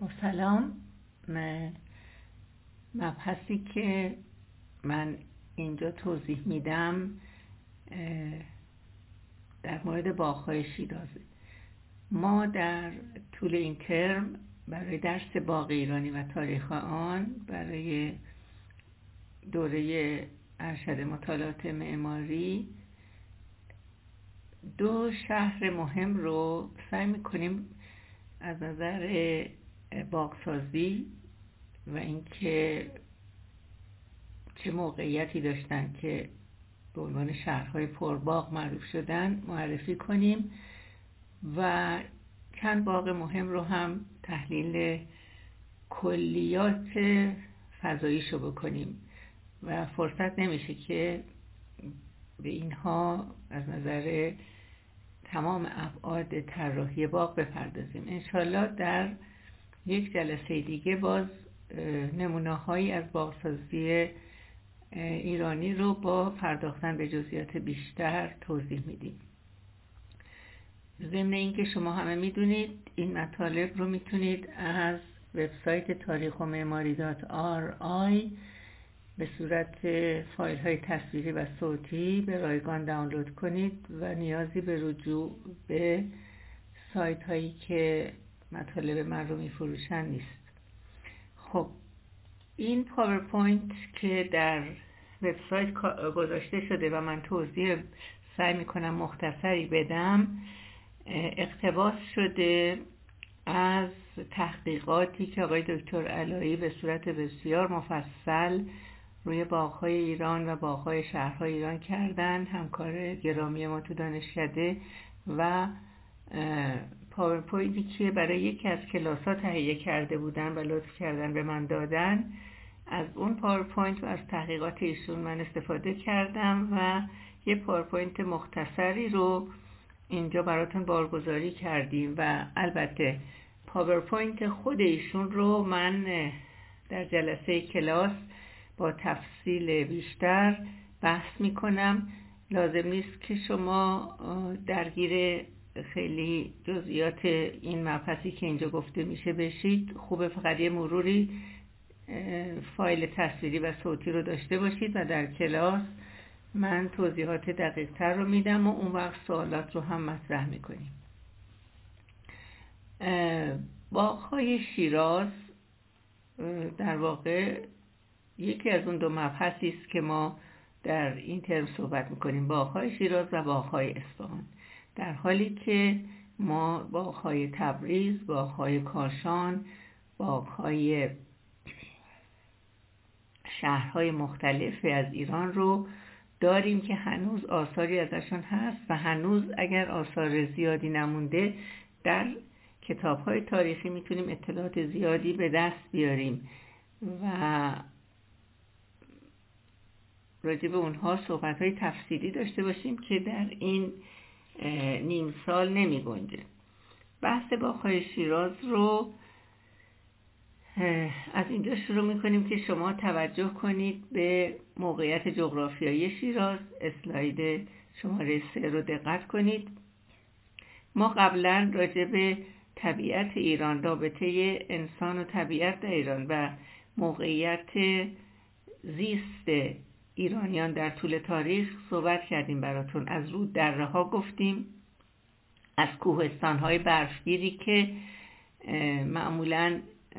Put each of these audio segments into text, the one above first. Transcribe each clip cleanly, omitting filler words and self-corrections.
با سلام. مبحثی که من اینجا توضیح میدم در مورد باغ‌های شیرازه. ما در طول این ترم برای درس باغ ایرانی و تاریخ آن برای دوره ارشد مطالعات معماری 2 شهر مهم رو سعی می‌کنیم از نظر باغسازی و اینکه چه موقعیتی داشتن که به عنوان شهرهای پرباغ معروف شدن معرفی کنیم و چند باغ مهم رو هم تحلیل کلیات فضاییشو بکنیم و فرصت نمیشه که به اینها از نظر تمام ابعاد طراحی باغ بپردازیم. انشالله در یک جلسه دیگه باز نمونه‌هایی از باغسازی ایرانی رو با پرداختن به جزئیات بیشتر توضیح میدیم. ضمن اینکه شما همه میدونید این مطالب رو میتونید از وبسایت تاریخ و معماری .ri به صورت فایل های تصویری و صوتی به رایگان دانلود کنید و نیازی به رجوع به سایت هایی که مطالب من رو میفروشن نیست. خب این پاورپوینت که در وبسایت گذاشته شده و من توضیح سعی میکنم مختصری بدم، اقتباس شده از تحقیقاتی که آقای دکتر علایی به صورت بسیار مفصل روی باغ‌های ایران و باغ‌های شهرهای ایران کردن، همکار گرامی ما تو دانشکده، و پاورپوینتی که برای یکی از کلاس‌ها تهیه کرده بودن و لطف کردن به من دادن، از اون پاورپوینت و از تحقیقات ایشون من استفاده کردم و یه پاورپوینت مختصری رو اینجا براتون بارگذاری کردیم و البته پاورپوینت خود ایشون رو من در جلسه کلاس با تفصیل بیشتر بحث میکنم. لازم نیست که شما درگیر خیلی جزئیات این مبحثی که اینجا گفته میشه بشید. خوبه فقط یه مروری فایل تصویری و صوتی رو داشته باشید و در کلاس من توضیحات دقیق تر رو میدم و اون وقت سوالات رو هم مطرح میکنیم. باغ‌های شیراز در واقع یکی از اون 2 مبحثی است که ما در این ترم صحبت میکنیم، باغ‌های شیراز و باغ‌های اصفهان، در حالی که ما باغ‌های تبریز، باغ‌های کاشان، باغ‌های شهرهای مختلف از ایران رو داریم که هنوز آثاری ازشون هست و هنوز اگر آثار زیادی نمونده در کتاب‌های تاریخی میتونیم اطلاعات زیادی به دست بیاریم و راجع به اونها صحبت‌های تفصیلی داشته باشیم که در این نیم سال نمی گنجه. بحث باغ‌های شیراز رو از اینجا شروع میکنیم که شما توجه کنید به موقعیت جغرافیایی شیراز. اسلاید شماره 3 رو دقت کنید. ما قبلا راجع به طبیعت ایران، رابطه انسان و طبیعت در ایران و موقعیت زیست ایرانیان در طول تاریخ صحبت کردیم براتون. از روددره ها گفتیم، از کوهستان های برفگیری که معمولاً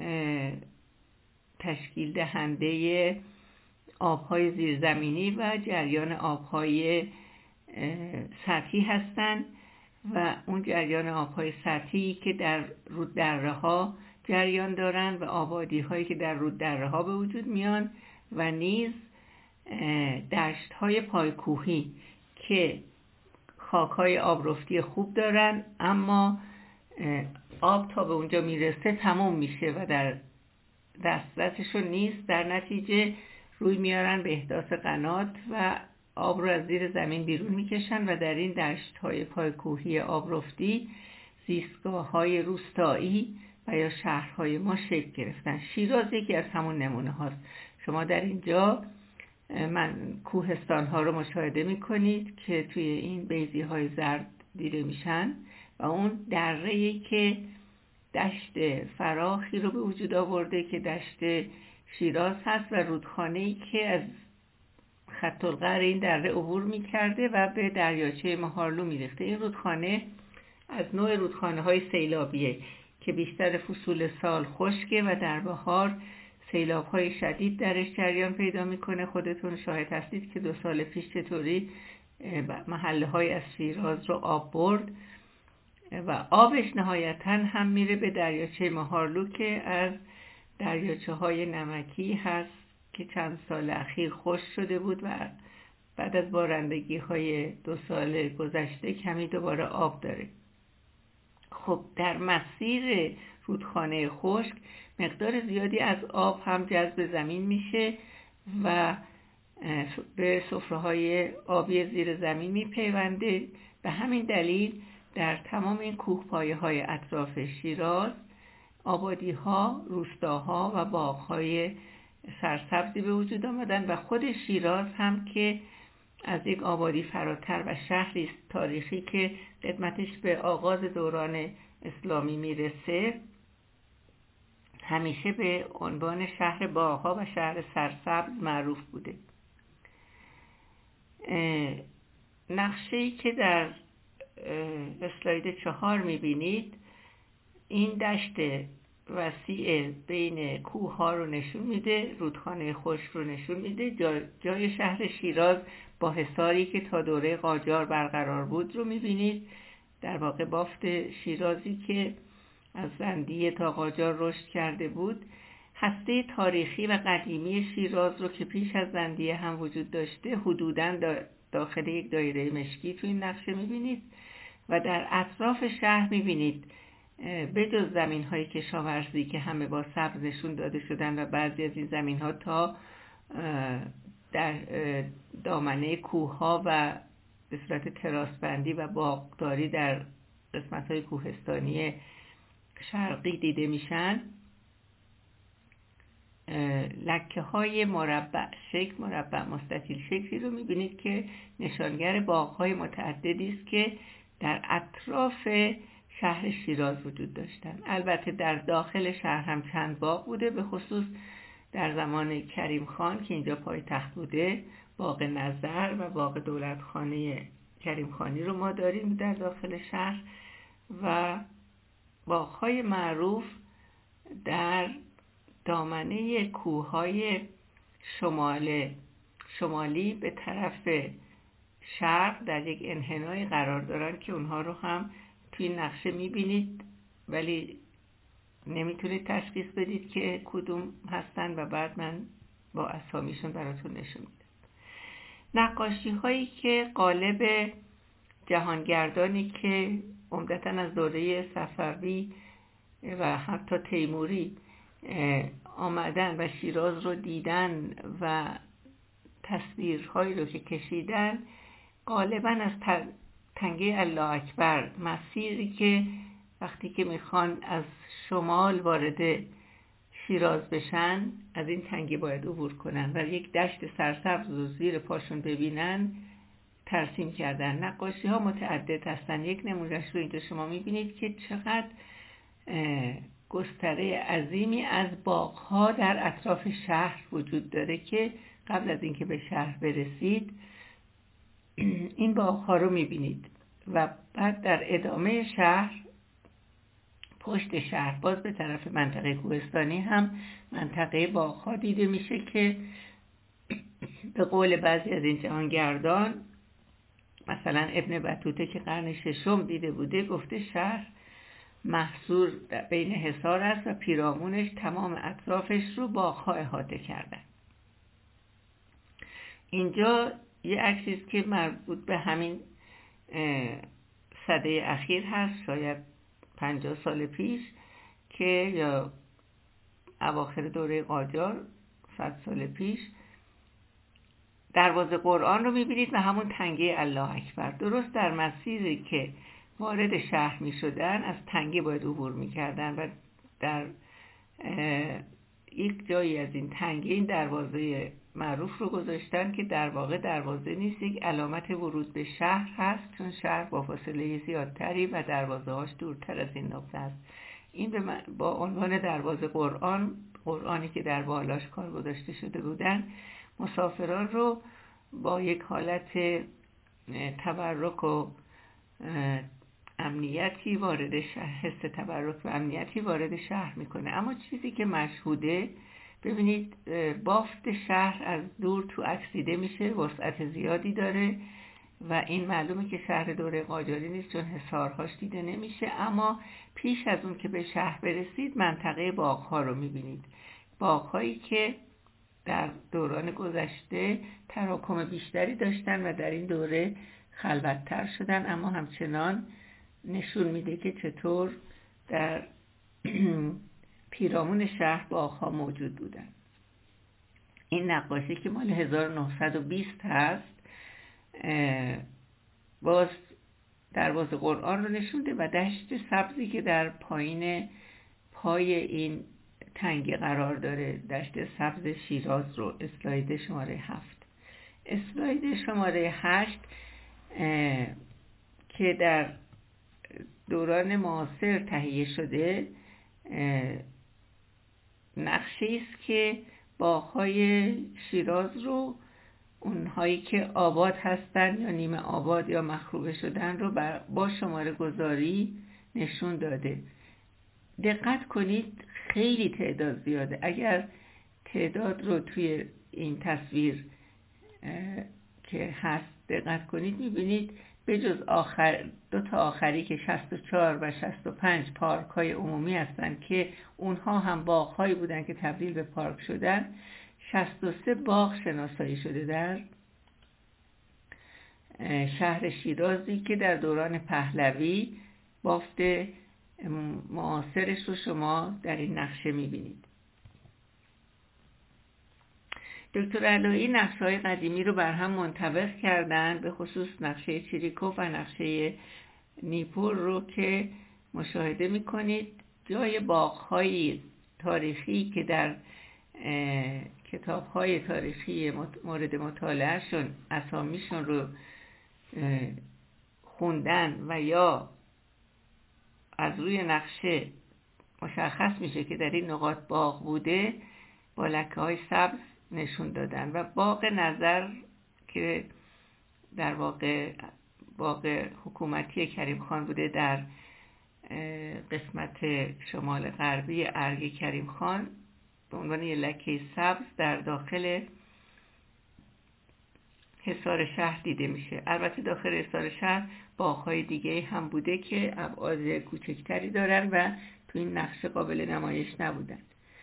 تشکیل دهنده آبهای زیرزمینی و جریان آبهای سطحی هستند و اون جریان آبهای سطحی که در روددره ها جریان دارن و آبادی هایی که در روددره ها به وجود میان و نیز دشت های پایکوهی که خاک های آبرفتی خوب دارن اما آب تا به اونجا میرسه تمام میشه و در دسترسشون نیست، در نتیجه روی میارن به احداث قنات و آب رو از زیر زمین بیرون میکشن و در این دشت های پایکوهی آبرفتی زیستگاه های روستایی و یا شهرهای ما شکل گرفتن. شیراز یکی از همون نمونه هاست. شما در اینجا کوهستان ها رو مشاهده میکنید که توی این بیضی های زرد دیده میشن و اون دره‌ای که دشت فراخی رو به وجود آورده که دشت شیراز هست و رودخانه‌ای که از خط القر این دره عبور می‌کرده و به دریاچه مهارلو می‌ریخته. این رودخانه از نوع رودخانه‌های سیلابیه که بیشتر فصول سال خشکه و در بهار سیلاب‌های شدید درش جریان پیدا می‌کنه. خودتون شاهد هستید که 2 سال پیش چطوری محله‌های از شیراز رو آب برد و آبش نهایتاً هم میره به دریاچه مهارلو که از دریاچه‌های نمکی هست که چند سال اخیر خشک شده بود و بعد از بارندگی‌های 2 سال گذشته کمی دوباره آب داره. خب در مسیر رودخانه خشک مقدار زیادی از آب هم جذب زمین میشه و به سفره‌های آبی زیر زمین میپیونده. به همین دلیل در تمام این کوهپایه‌های اطراف شیراز آبادی‌ها، روستاها و باغ‌های سرسبزی به وجود آمدن و خود شیراز هم که از یک آبادی فراتر و شهری است تاریخی که قدمتش به آغاز دوران اسلامی میرسه، همیشه به عنوان شهر باغ‌ها و شهر سرسبز معروف بوده. نقشه‌ای که در اسلاید 4 میبینید این دشت وسیع بین کوه‌ها رو نشون میده، رودخانه خشک رو نشون میده. جای شهر شیراز با حصاری که تا دوره قاجار برقرار بود رو میبینید. در واقع بافت شیرازی که از زندیه تا قاجار رشد کرده بود. هسته تاریخی و قدیمی شیراز رو که پیش از زندیه هم وجود داشته حدوداً داخل یک دایره مشکی تو این نقشه میبینید و در اطراف شهر میبینید به جز زمین‌های کشاورزی که همه با سبز نشون داده شدن و بعضی از این زمین‌ها تا در دامنه کوه‌ها و به صورت تراسبندی و باغداری در قسمت‌های کوهستانی شرقی دیده میشن، لکه‌های مربع مستطیل شکلی رو میبینید که نشانگر باغ‌های متعددی است که در اطراف شهر شیراز وجود داشتن. البته در داخل شهر هم چند باغ بوده، به خصوص در زمان کریم خان که اینجا پایتخت بوده. باغ نظر و باغ دولتخانه کریم خانی رو ما داریم در داخل شهر و باغ‌های معروف در دامنه کوه‌های شمالی به طرف شرق در یک انحنای قرار دارن که اونها رو هم توی نقشه میبینید ولی نمیتونید تشخیص بدید که کدوم هستن و بعد من با اسامیشون براتون نشون میدم. نقاشی هایی که قالب جهانگردانی که عمدتاً از دوره صفوی و حتی تیموری آمدن و شیراز رو دیدن و تصویرهایی رو که کشیدن غالباً از تنگه الله اکبر، مسیری که وقتی که میخوان از شمال وارد شیراز بشن از این تنگه باید عبور کنن و یک دشت سرسبز رو زیر پاشون ببینن ترسیم کردن. نقاشی ها متعدد هستن. یک نمونهش رو اینجا شما میبینید که چقدر گستره عظیمی از باغ‌ها در اطراف شهر وجود داره که قبل از اینکه به شهر برسید این باغ‌ها رو می‌بینید و بعد در ادامه شهر، پشت شهر، باز به طرف منطقه کوهستانی هم منطقه باغ‌ها دیده میشه که به قول بعضی از این جهانگردان، مثلا ابن بطوطه که قرن 6 دیده بوده، گفته شهر محصور بین حصار است و پیرامونش تمام اطرافش رو باغ‌ها احاطه کردن. اینجا یه عکسی است که مربوط به همین سده اخیر هست، شاید 50 سال پیش، که یا اواخر دوره قاجار 100 سال پیش. دروازه قرآن رو میبینید و همون تنگه الله اکبر. درست در مسیری که وارد شهر می شدن از تنگه باید عبور می کردن و در یک جایی از این تنگه این دروازه معروف رو گذاشتن که در واقع دروازه نیست، یک علامت ورود به شهر هست، چون شهر با فاصله زیادتری و دروازه هاش دورتر از این نقطه است. این با عنوان دروازه قرآنی که در بالاش کار گذاشته شده بودن، مسافران رو با یک حالت تبرک و امنیتی وارد شهر، حس تبرک و امنیتی وارد شهر میکنه. اما چیزی که مشهوده، ببینید بافت شهر از دور تو عکس دیده میشه، وسعت زیادی داره و این معلومه که شهر دوره قاجاری نیست چون حصارهاش دیده نمیشه. اما پیش از اون که به شهر برسید منطقه باغ‌ها رو میبینید، باغ‌هایی که در دوران گذشته تراکم بیشتری داشتن و در این دوره خلوت‌تر شدن، اما همچنان نشون میده که چطور در پیرامون شهر باغ‌ها موجود بودن. این نقاشی که مال 1920 هست، باز دروازه قرآن رو نشونده و دشت سبزی که در پای این تنگه قرار داره، دشت سبز شیراز رو. اسلاید شماره 7. اسلاید شماره 8 که در دوران معاصر تهیه شده، نقشه‌ای است که باغ‌های شیراز رو، اونهایی که آباد هستن یا نیمه آباد یا مخروبه شدن رو با شماره گذاری نشون داده. دقت کنید خیلی تعداد زیاده. اگر تعداد رو توی این تصویر که هست دقت کنید، میبینید به جز دو تا آخری که 64 و 65 پارک‌های عمومی هستن که اونها هم باغ‌هایی بودن که تبدیل به پارک شدن، 63 باغ شناسایی شده در شهر شیرازی که در دوران پهلوی بافت معاصرش رو شما در این نقشه میبینید. دکتر علایی نقشه‌های قدیمی رو بر هم منطبق کردن، به خصوص نقشه چیریکوف و نقشه نیپور رو که مشاهده میکنید. جای باغ‌های تاریخی که در کتاب‌های تاریخی مورد مطالعهشون اسامیشون رو خوندن و یا از روی نقشه مشخص میشه که در این نقاط باغ بوده، با لکه‌های سبز نشون دادن. و باغ نظر که در واقع باغ حکومتی کریم خان بوده در قسمت شمال غربی ارگ کریم خان، به عنوان یک لکه سبز در داخل حصار شهر دیده میشه. البته داخل حصار شهر باغ‌های دیگه هم بوده که ابعاد کوچکتری دارن و تو این نقشه قابل نمایش نبودن.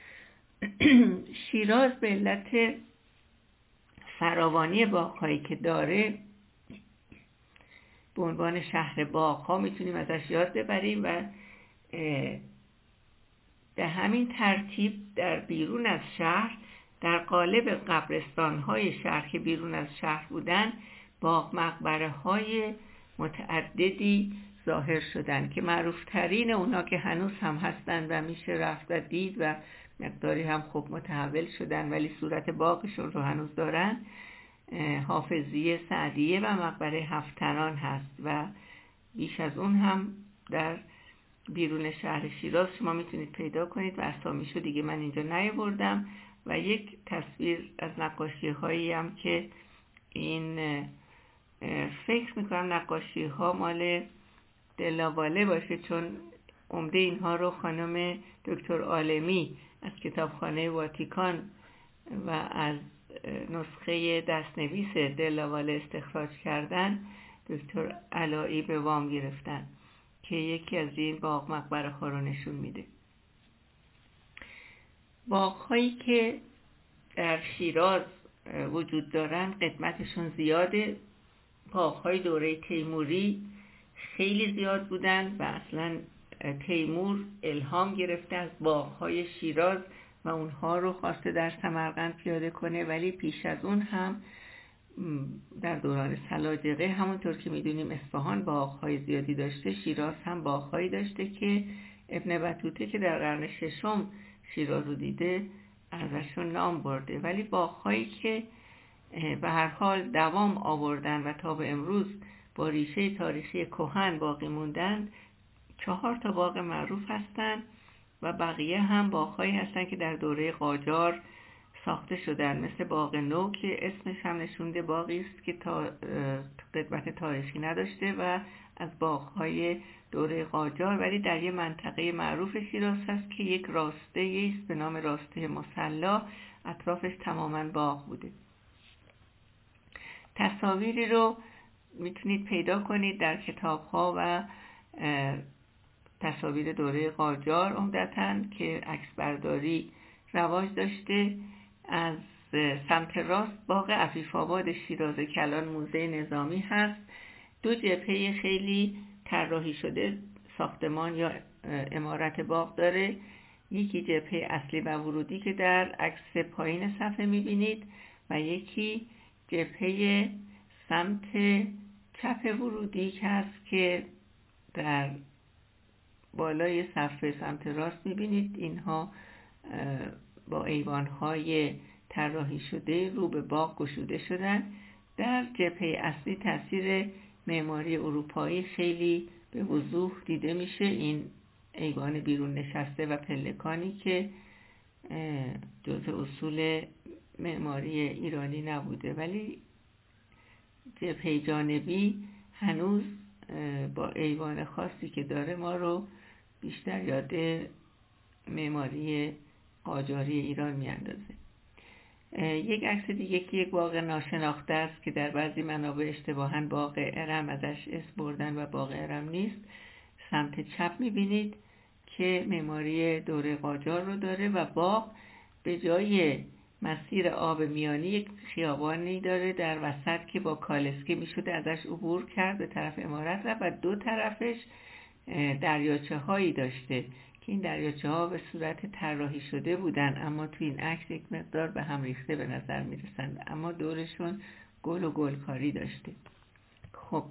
شیراز به علت فراوانی باغ‌هایی که داره به عنوان شهر باغ‌ها میتونیم ازش یاد ببریم و به همین ترتیب در بیرون از شهر، در قالب قبرستان‌های شهر که بیرون از شهر بودن، باغ مقبره‌های متعددی ظاهر شدن که معروفترین اونا که هنوز هم هستن و میشه رفت و دید و مقداری هم خوب متحول شدن ولی صورت باغشون رو هنوز دارن، حافظیه، سعدیه و مقبره هفت‌تنان هست و بیش از اون هم در بیرون شهر شیراز شما میتونید پیدا کنید و اسامیشو دیگه من اینجا نیاوردم. و یک تصویر از نقاشی هایی هم که این فکر میکنم نقاشی ها مال دلاواله باشه، چون عمده اینها رو خانم دکتر عالمی از کتابخانه واتیکان و از نسخه دستنویس دلاواله استخراج کردن. دکتر علایی به وام گرفتن که یکی از این باغ مقبره ها رو نشون میده. باغ هایی که در شیراز وجود دارن قدمتشون زیاده. باغ های دوره تیموری خیلی زیاد بودن و اصلا تیمور الهام گرفته از باغ های شیراز و اونها رو خواسته در سمرقند پیاده کنه، ولی پیش از اون هم در دوران سلاجقه همونطور که میدونیم اصفهان باغ‌های زیادی داشته، شیراز هم باغ‌هایی داشته که ابن بطوطه که در قرن ششم شیراز رو دیده ازشون نام برده. ولی باغ‌هایی که به هر حال دوام آوردن و تا به امروز با ریشه تاریخی کهن باقی موندن 4 تا باغ معروف هستن و بقیه هم باغ‌هایی هستن که در دوره قاجار ساخته شدن، مثل باغ نو که اسمش هم نشونده باغی است که تا قدمت تاریخی نداشته و از باغ‌های دوره قاجار، ولی در یه منطقه معروف شیراز هست که یک راسته است به نام راسته مصلا، اطرافش تماما باغ بوده. تصاویری رو میتونید پیدا کنید در کتاب‌ها و تصاویر دوره قاجار عمدتاً که عکس برداری رواج داشته. از سمت راست باغ عفیف‌آباد شیراز کلان موزه نظامی هست. 2 جبهه خیلی طراحی شده ساختمان یا عمارت باغ داره. یکی جبهه اصلی و ورودی که در عکس پایین صفحه میبینید و یکی جبهه سمت چپ ورودی که هست که در بالای صفحه سمت راست میبینید. اینها با ایوان‌های طراحی شده رو به باغ گشوده شدن. در جبهه اصلی تاثیر معماری اروپایی خیلی به وضوح دیده میشه. این ایوان بیرون نشسته و پلکانی که جزء اصول معماری ایرانی نبوده، ولی جبهه جانبی هنوز با ایوان خاصی که داره ما رو بیشتر یاد معماری قاجاری ایران میاندازه. یک عکس دیگه که یک باغ ناشناخته است که در بعضی منابع اشتباهاً باغ ارم ازش اسم بردن و باغ ارم نیست، سمت چپ میبینید که معماری دوره قاجار رو داره و باغ به جای مسیر آب میانی یک خیابانی داره در وسط که با کالسکه میشده ازش عبور کرد به طرف عمارت و 2 طرفش دریاچه هایی داشته که این دریاچه ها به صورت طراحی شده بودن، اما تو این عکس یک مقدار به هم ریخته به نظر میرسن، اما دورشون گل و گلکاری داشته. خب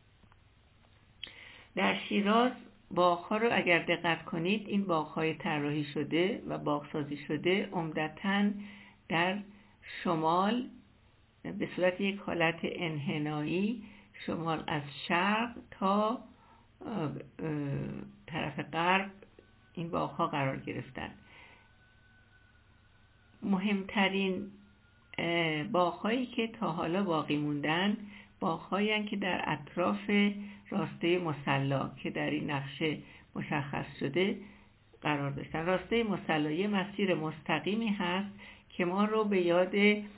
در شیراز باغ‌ها رو اگر دقت کنید، این باغ‌های طراحی شده و باغ‌سازی شده عمدتاً در شمال به صورت یک حالت انحنایی، شمال از شرق تا طرف غرب این باغ‌ها قرار گرفتن. مهمترین باغ‌هایی که تا حالا باقی موندن باغ‌هایی هستند که در اطراف راسته مصلا که در این نقشه مشخص شده قرار داشتن. راسته مصلا یه مسیر مستقیمی هست که ما رو به یاد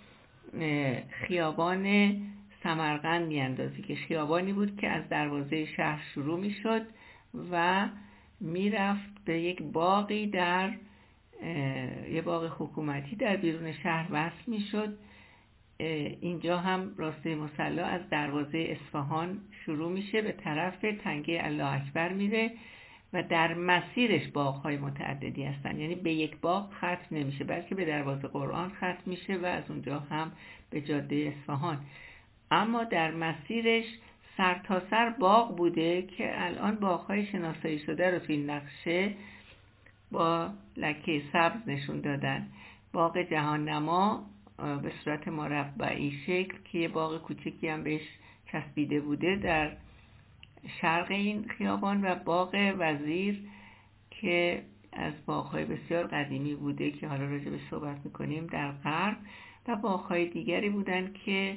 خیابان سمرقند میاندازه که خیابانی بود که از دروازه شهر شروع میشد و میرفت به یک باغی در یه باغ حکومتی در بیرون شهر وصل میشد. اینجا هم راسته مصلا از دروازه اصفهان شروع میشه به طرف تنگه الله اکبر میره و در مسیرش باغ‌های متعددی هستن، یعنی به یک باغ ختم نمیشه بلکه به دروازه قرآن ختم میشه و از اونجا هم به جاده اصفهان. اما در مسیرش سر تا سر باغ بوده که الان باغ‌های شناسایی شده رو توی نقشه با لکه سبز نشون دادن. باغ جهان نما به صورت مربعی شکل که یه باغ کوچکی هم بهش چسبیده بوده در شرق این خیابان و باغ وزیر که از باغ‌های بسیار قدیمی بوده که حالا راجع به صحبت می‌کنیم در غرب، و باغ‌های دیگری بودن که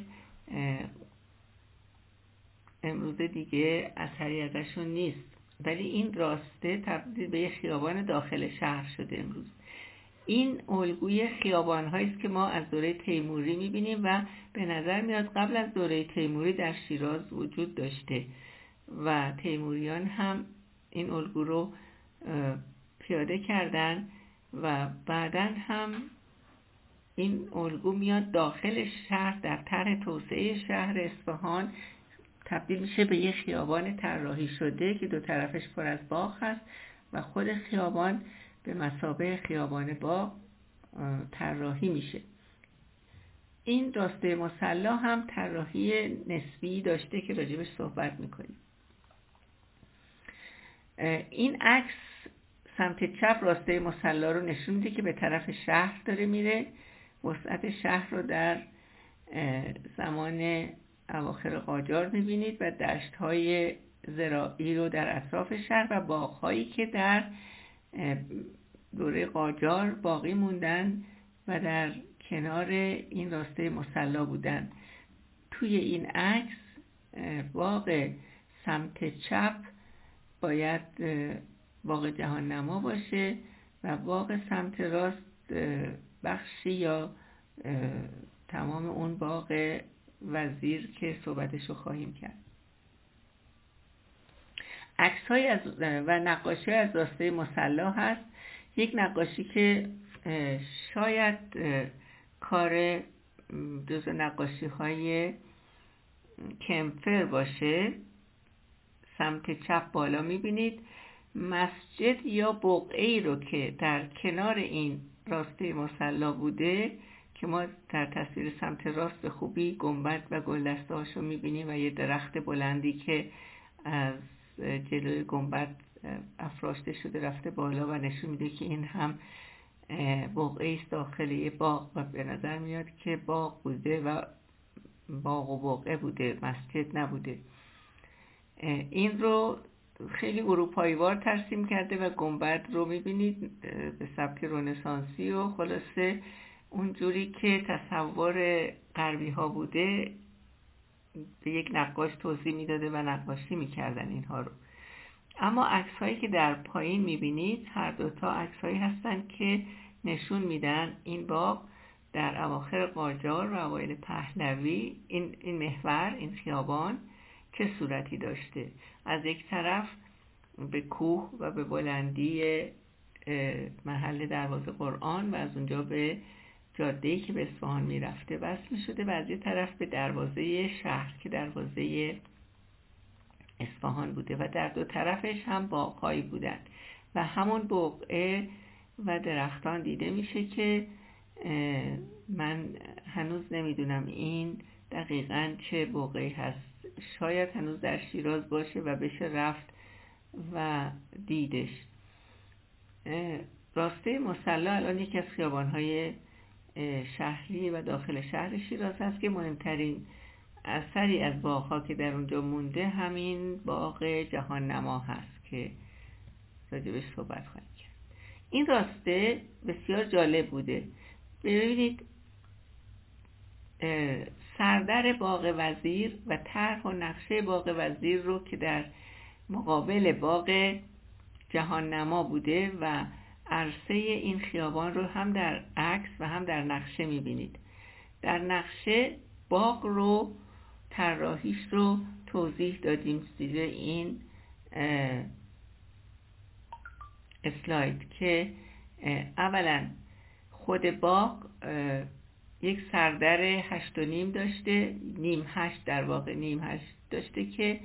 امروز دیگه اثری ازشون نیست، ولی این راسته تبدیل به یه خیابان داخل شهر شده امروز. این الگوی خیابان‌هایی است که ما از دوره تیموری می‌بینیم و به نظر میاد قبل از دوره تیموری در شیراز وجود داشته و تیموریان هم این الگو رو پیاده کردن و بعداً هم این الگو میاد داخل شهر در طرح توسعه شهر اصفهان تبدیل میشه به یه خیابان طراحی شده که 2 طرفش پر از باغ هست و خود خیابان به مثابه خیابان باغ طراحی میشه. این راسته مصلا هم طراحی نسبی داشته که راجبش صحبت میکنیم. این عکس سمت چپ راسته مصلا رو نشون میده که به طرف شهر داره میره. وسعت شهر رو در زمان اواخر قاجار میبینید و دشت‌های زراعی رو در اطراف شهر و باغ‌هایی که در دوره قاجار باقی موندن و در کنار این راسته مصلی بودن. توی این عکس باغ سمت چپ باید باغ جهان نما باشه و باغ سمت راست بخشی یا تمام اون باغ وزیر که صحبتشو خواهیم کرد. عکس‌های و نقاشی از راسته مصلی هست. یک نقاشی که شاید کار جزو نقاشی‌های کمفر باشه. سمت چپ بالا می‌بینید مسجد یا بقعه‌ای رو که در کنار این راسته مصلی بوده که ما در تصویر سمت راست به خوبی گنبد و گلدسته‌هاشو می‌بینیم و یه درخت بلندی که از جلوی گنبد افراشته شده رفته بالا و نشون میده که این هم بقعه است داخل یه باغ و به نظر میاد که باغ بوده و باغ و بقعه بوده، مسجد نبوده. این رو خیلی اروپایی‌وار ترسیم کرده و گنبد رو میبینید به سبک رنسانسی و خلاصه اونجوری که تصور غربی ها بوده به یک نقاش توضیح میداده و نقاشی میکردن اینها رو. اما عکس‌هایی که در پایین میبینید هر دوتا عکس‌هایی هستن که نشون میدن این باغ در اواخر قاجار و اوایل پهلوی این محور، این خیابان چه صورتی داشته. از یک طرف به کوه و به بلندی محل دروازه قرآن و از اونجا به جاده‌ای که به اصفهان میرفته وصل میشده و از یک طرف به دروازه شهر که دروازه اصفهان بوده و در دو طرفش هم باغ‌هایی بودن و همون بقعه و درختان دیده میشه که من هنوز نمیدونم این دقیقاً چه بقعه‌ای هست. شاید هنوز در شیراز باشه و بشه رفت و دیدش. راسته مصلی الان یکی از خیابان‌های شهری و داخل شهر شیراز هست که مهمترین اثری از باغ‌ها که در اونجا مونده همین باغ جهان نما هست که راجبش صحبت خواهیم کرد. این راسته بسیار جالب بوده. ببینید سردر باغ وزیر و طرح و نقشه باغ وزیر رو که در مقابل باغ جهان نما بوده و عرصه این خیابان رو هم در عکس و هم در نقشه میبینید. در نقشه باغ رو طراحیش رو توضیح دادیم زیر این اسلاید که اولا خود باغ یک سردر 8.5 داشته، نیم 8 در واقع نیم 8 داشته که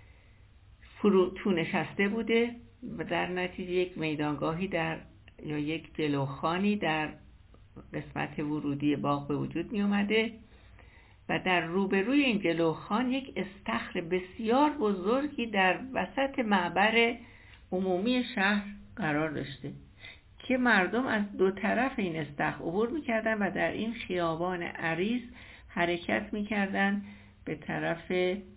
تو نشسته بوده و در نتیجه یک میدانگاهی یا یک جلوخانی در قسمت ورودی باغ به وجود می اومده و در روبروی این جلوخان یک استخر بسیار بزرگی در وسط معبر عمومی شهر قرار داشته که مردم از دو طرف این استخر عبور می‌کردن و در این خیابان عریض حرکت می‌کردن به طرف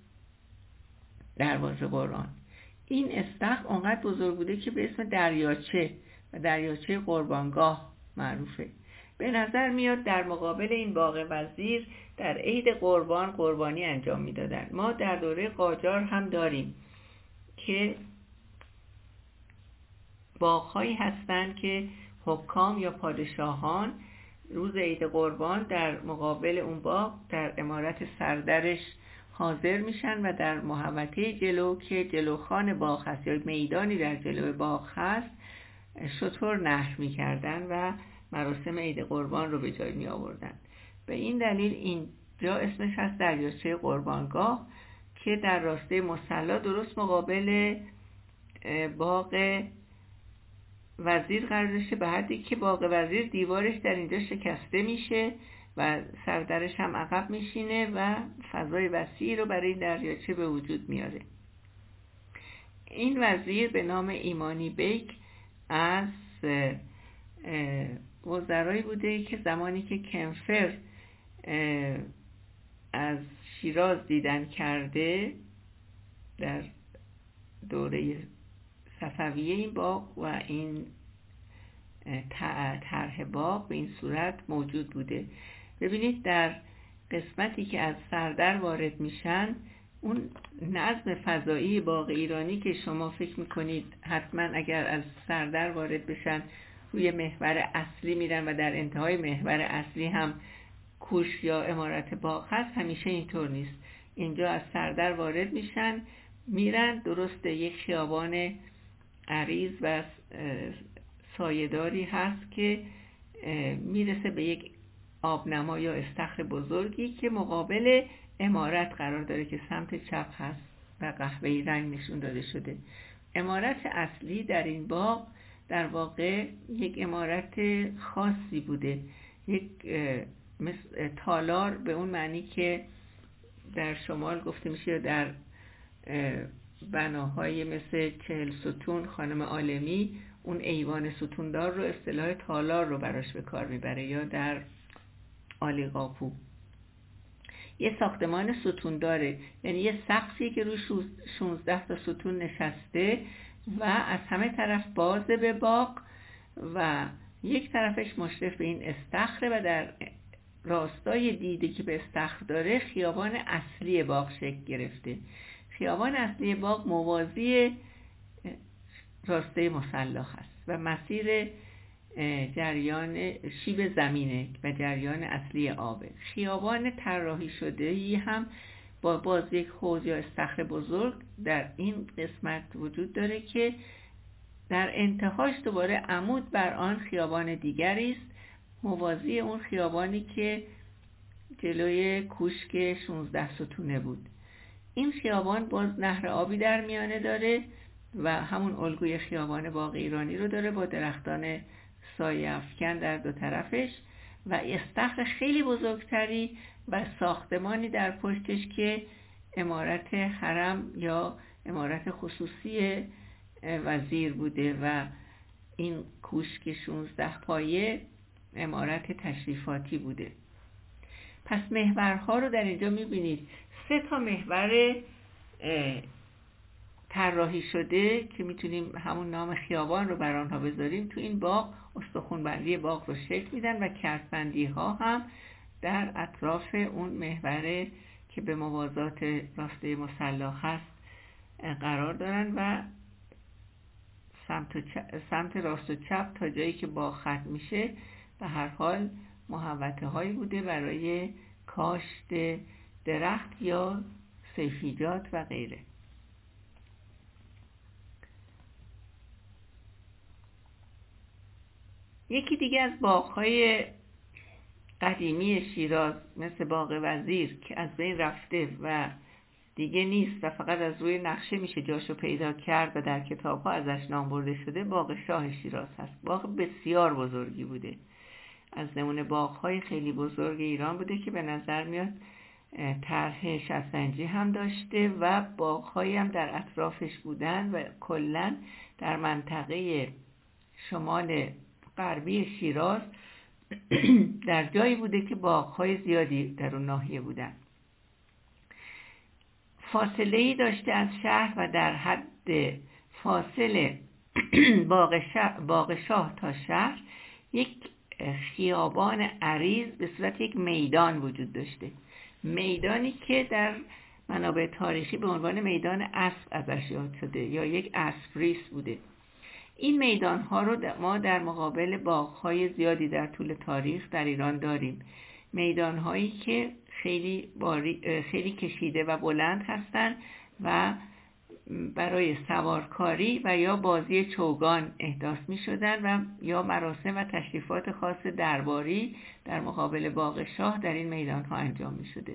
دروازه قرآن. این استخر اونقدر بزرگ بوده که به اسم دریاچه و دریاچه قربانگاه معروفه. به نظر میاد در مقابل این باغ وزیر در عید قربان قربانی انجام میدادن. ما در دوره قاجار هم داریم که باغ‌هایی هستند که حکام یا پادشاهان روز عید قربان در مقابل اون باغ در عمارت سردرش حاضر میشن و در محوطه جلو که جلوخان باغ هست یا میدانی در جلو باغ هست شتر نحر میکردن و مراسم عید قربان رو به جای می آوردن. به این دلیل اینجا اسمش هست دریاچه قربانگاه که در راسته مصلی درست مقابل باغ وزیر قرار داشته، به حدی که باغ وزیر دیوارش در اینجا شکسته میشه و سردرش هم عقب میشینه و فضای وسیعی رو برای دریاچه به وجود میاره. این وزیر به نام ایمانی بیک از وزرایی بوده که زمانی که کمفر از شیراز دیدن کرده در دوره صفویه این باغ و این طرح باغ به این صورت موجود بوده. ببینید در قسمتی که از سردر وارد میشن، اون نظم فضایی باغ ایرانی که شما فکر میکنید حتما اگر از سردر وارد بشن روی محور اصلی میرن و در انتهای محور اصلی هم کوش یا عمارت باغ هست، همیشه اینطور نیست. اینجا از سردر وارد میشن میرن درست یک خیابان عریض و سایه‌داری هست که میرسه به یک آبنما یا استخر بزرگی که مقابل عمارت قرار داره که سمت چپ هست و قهوه‌ای رنگ نشون داده شده. عمارت اصلی در این باغ در واقع یک عمارت خاصی بوده، یک تالار به اون معنی که در شمال گفته میشه، در بناهای مثل 40 ستون خانم عالمی اون ایوان ستوندار رو اصطلاح تالار رو براش به کار میبره، یا در عالیقاپو یه ساختمان ستون داره، یعنی یه سقفی که روی 16 تا ستون نشسته و از همه طرف بازه به باغ و یک طرفش مشرف به این استخره و در راستای دیده که به استخر داره خیابان اصلی باغ شکل گرفته. خیابان اصلی باغ موازی راسته مسلح است و مسیر جریان شیب زمینه و جریان اصلی آبه. خیابان طراحی شده‌ای هم با باز یک حوض یا استخر بزرگ در این قسمت وجود داره که در انتهاش دوباره عمود بر آن خیابان دیگری است موازی اون خیابانی که جلوی کوشک 16 ستونه بود. این خیابان باز نهر آبی در میانه داره و همون الگوی خیابان باغ ایرانی رو داره با درختان سایه افکن در دو طرفش و استخر خیلی بزرگتری و ساختمانی در پشتش که عمارت حرم یا عمارت خصوصی وزیر بوده و این کوشک 16 پایه عمارت تشریفاتی بوده. پس محورها رو در اینجا میبینید، 3 تا محور طراحی شده که میتونیم همون نام خیابان رو بر آنها بذاریم. تو این باغ استخوان‌بندی باغ رو شکل میدن و کرت‌بندی ها هم در اطراف اون محور که به موازات راسته مسلح هست قرار دارن و سمت راست و چپ تا جایی که باغ ختم میشه به هر حال محوطه هایی بوده برای کاشت درخت یا سیفیجات و غیره. یکی دیگه از باغ‌های قدیمی شیراز مثل باغ وزیر که از بین رفته و دیگه نیست و فقط از روی نقشه میشه جاشو پیدا کرد و در کتاب‌ها ازش نام برده شده، باغ شاه شیراز هست. باغ بسیار بزرگی بوده، از نمونه باغ‌های خیلی بزرگ ایران بوده که به نظر میاد طرح شطرنجی هم داشته و باغ‌هایی هم در اطرافش بودن و کلاً در منطقه شمال غربی شیراز در جایی بوده که باغ‌های زیادی در اون ناحیه بودن. فاصله‌ای داشته از شهر و در حد فاصله باغ شاه تا شهر یک خیابان عریض به صورت یک میدان وجود داشته، میدانی که در منابع تاریخی به عنوان میدان اسب ازش یاد شده یا یک اسبریس بوده. این میدان ها رو ما در مقابل باغ های زیادی در طول تاریخ در ایران داریم، میدان هایی که خیلی کشیده و بلند هستند و برای سوارکاری و یا بازی چوگان احداث می شدن و یا مراسم و تشریفات خاص درباری در مقابل باغ شاه در این میدان ها انجام می شده.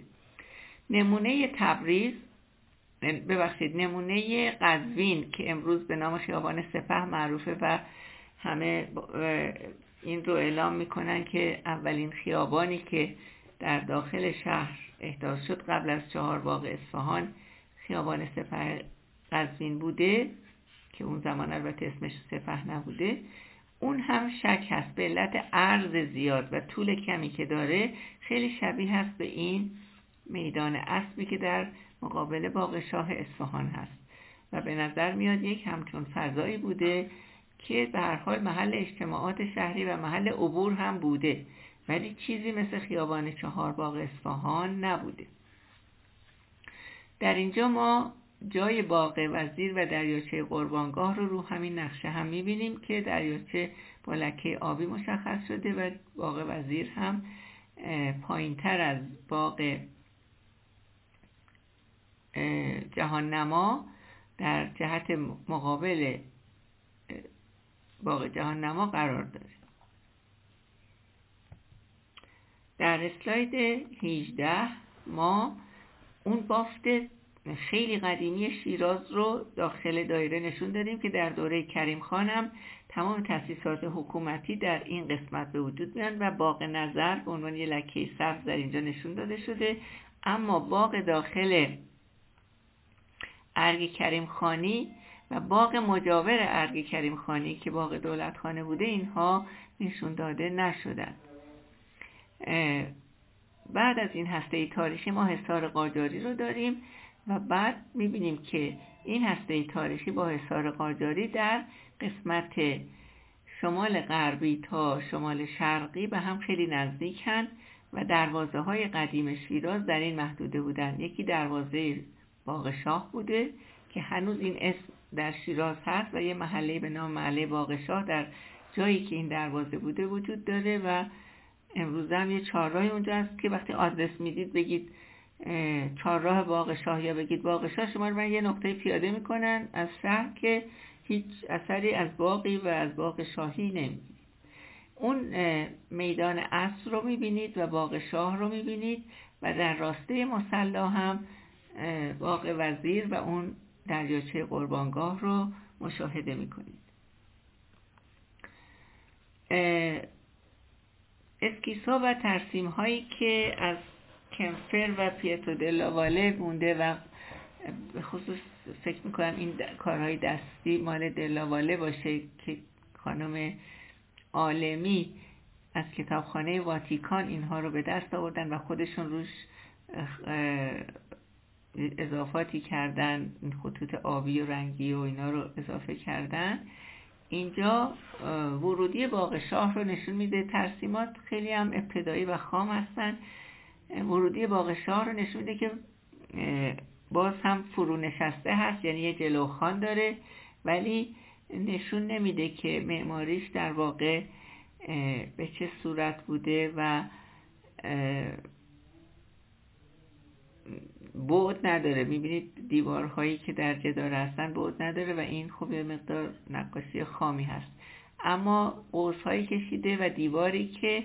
نمونه قزوین که امروز به نام خیابان سپه معروفه و همه این رو اعلام میکنن که اولین خیابانی که در داخل شهر احداث شد قبل از 4 باغ اصفهان خیابان سپه قزوین بوده که اون زمان البته اسمش سپه نبوده. اون هم شک هست به علت عرض زیاد و طول کمی که داره خیلی شبیه هست به این میدان اسبی که در مقابل باغ شاه اصفهان هست و به نظر میاد یک همچون فضایی بوده که به هر حال محل اجتماعات شهری و محل عبور هم بوده، ولی چیزی مثل خیابان چهارباغ اصفهان نبوده. در اینجا ما جای باغ وزیر و دریاچه قربانگاه رو همین نقشه هم میبینیم که دریاچه با لکه آبی مشخص شده و باغ وزیر هم پایین تر از باغ جهان نما در جهت مقابل باغ جهان نما قرار داره. در اسلاید 18 ما اون بافت خیلی قدیمی شیراز رو داخل دایره نشون دادیم که در دوره کریم خان هم تمام تأسیسات حکومتی در این قسمت به وجود میان و باغ نظر به عنوان یه لکه سبز در اینجا نشون داده شده. اما باغ داخل ارگ کریم خانی و باغ مجاور ارگ کریم خانی که باغ دولت خانه بوده اینها نشون داده نشدن. بعد از این هسته تاریخی ما حصار قاجاری رو داریم و بعد میبینیم که این هسته تاریخی با حصار قاجاری در قسمت شمال غربی تا شمال شرقی به هم خیلی نزدیکن و دروازه های قدیم شیراز در این محدوده بودن. یکی دروازه باغ شاه بوده که هنوز این اسم در شیراز هست و یه محله به نام محله باغ شاه در جایی که این دروازه بوده وجود داره و امروز هم یه چهارراه اونجا هست که وقتی آدرس میدید بگید چهارراه باغ شاه یا بگید باغ شاه، شما رو من یه نقطه پیاده میکنن از شهر که هیچ اثری از باغی و از باغ شاهی نمیدید. اون میدان عصر رو میبینید و باغ شاه رو میبینید و در راسته مصلا هم باغ وزیر و اون دریاچه قربانگاه رو مشاهده میکنید. اسکیس‌ها و ترسیم هایی که از کمفر و پیترو دلاواله مونده و به خصوص فکر میکنم این کارهای دستی مال دلاواله باشه که خانم عالمی از کتابخانه واتیکان اینها رو به دست آوردن و خودشون روش اضافاتی کردن، این خطوط آبی و رنگی و اینا رو اضافه کردن. اینجا ورودی باغ شاه رو نشون میده. ترسیمات خیلی هم ابتدایی و خام هستن. ورودی باغ شاه رو نشون میده که باز هم فرو نشسته هست، یعنی یه جلوخان داره ولی نشون نمیده که معماریش در واقع به چه صورت بوده و بعد نداره. میبینید دیوارهایی که در جدار هستن بعد نداره و این خب یه مقدار نقاشی خامی هست. اما قوس‌هایی کشیده و دیواری که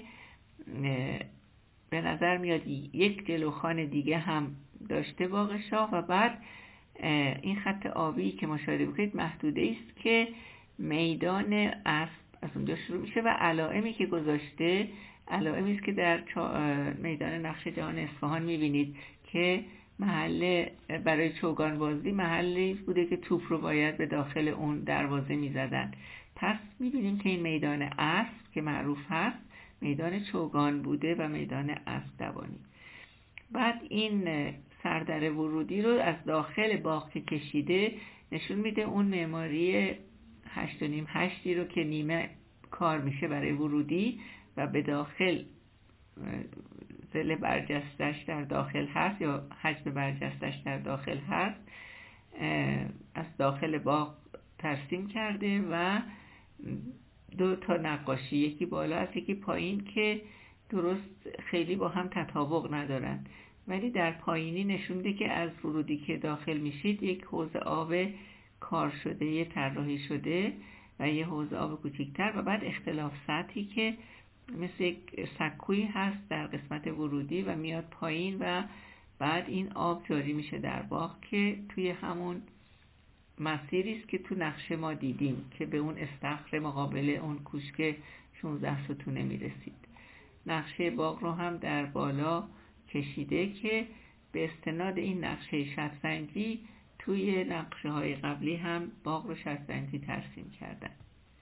به نظر میاد یک جلوخان دیگه هم داشته باغ شاه و بعد این خط آبی که مشاهده بکنید محدوده است که میدان اسب از اونجا شروع میشه و علائمی که گذاشته علائمی است که در میدان نقش جهان اصفهان میبینید که محل برای چوگان بازی محلی بوده که توپ رو باید به داخل اون دروازه میزدن. پس میبینیم که این میدان اسب که معروف هست میدان چوگان بوده و میدان اسب دوانی. بعد این سردر ورودی رو از داخل باغ که کشیده نشون میده اون معماری 8.5 رو که نیمه کار میشه برای ورودی و به داخل زل برجستش در داخل هست یا حجم برجستش در داخل هست، از داخل باغ ترسیم کرده و 2 تا نقاشی، یکی بالا است یکی پایین که درست خیلی با هم تطابق ندارن ولی در پایینی نشون میده که از ورودی که داخل میشید یک حوض آب کار شده، یه طراحی شده و یه حوض آب کوچیک‌تر و بعد اختلاف سطحی که مثل یک سکویی هست در قسمت ورودی و میاد پایین و بعد این آب جاری میشه در باغ که توی همون مسیری است که تو نقشه ما دیدیم که به اون استخر مقابل اون کوشک 16 ستونه میرسید. نقشه باغ رو هم در بالا کشیده که به استناد این نقشه شطرنجی توی نقشه های قبلی هم باغ رو شطرنجی ترسیم کردن.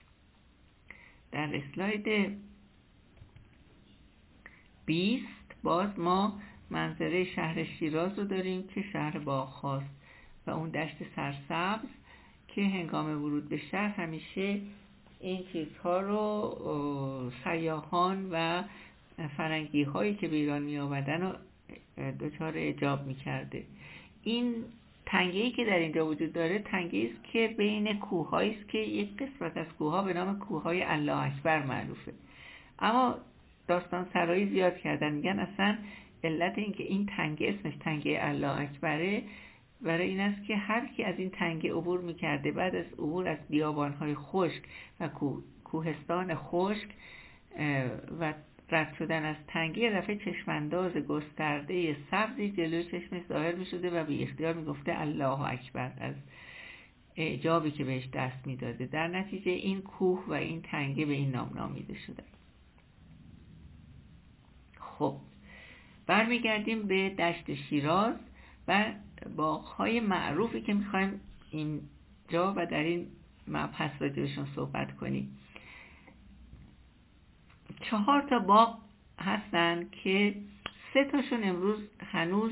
در اسلاید 20 باز ما منظره شهر شیراز رو داریم که شهر باغ هاست و اون دشت سرسبز که هنگام ورود به شهر همیشه این چیزها رو سیاحان و فرنگی هایی که به ایران می آمدن و دچار اعجاب می کرده. این تنگه‌ای که در اینجا وجود داره تنگه‌ای است که بین کوه‌هایی است که یک قسمت از کوه‌ها به نام کوه‌های الله اکبر معروفه، اما داستان سرایی زیاد کردن، میگن اصلا علت این که این تنگه اسمش تنگه الله اکبره برای این است که هر کی از این تنگه عبور میکرده بعد از عبور از بیابان‌های خشک و کوهستان خشک و رد شدن از تنگه رفع چشمانداز گسترده سبزی جلوی چشمش ظاهر میشده و بی اختیار میگفته الله اکبر از اعجابی که بهش دست میداده. در نتیجه این کوه و این تنگه به این نام نامیده شده. خب برمیگردیم به دشت شیراز و باغ‌های معروفی که میخوایم اینجا و در این مبحث راجعشون صحبت کنیم. 4 تا باغ هستن که 3 تاشون امروز هنوز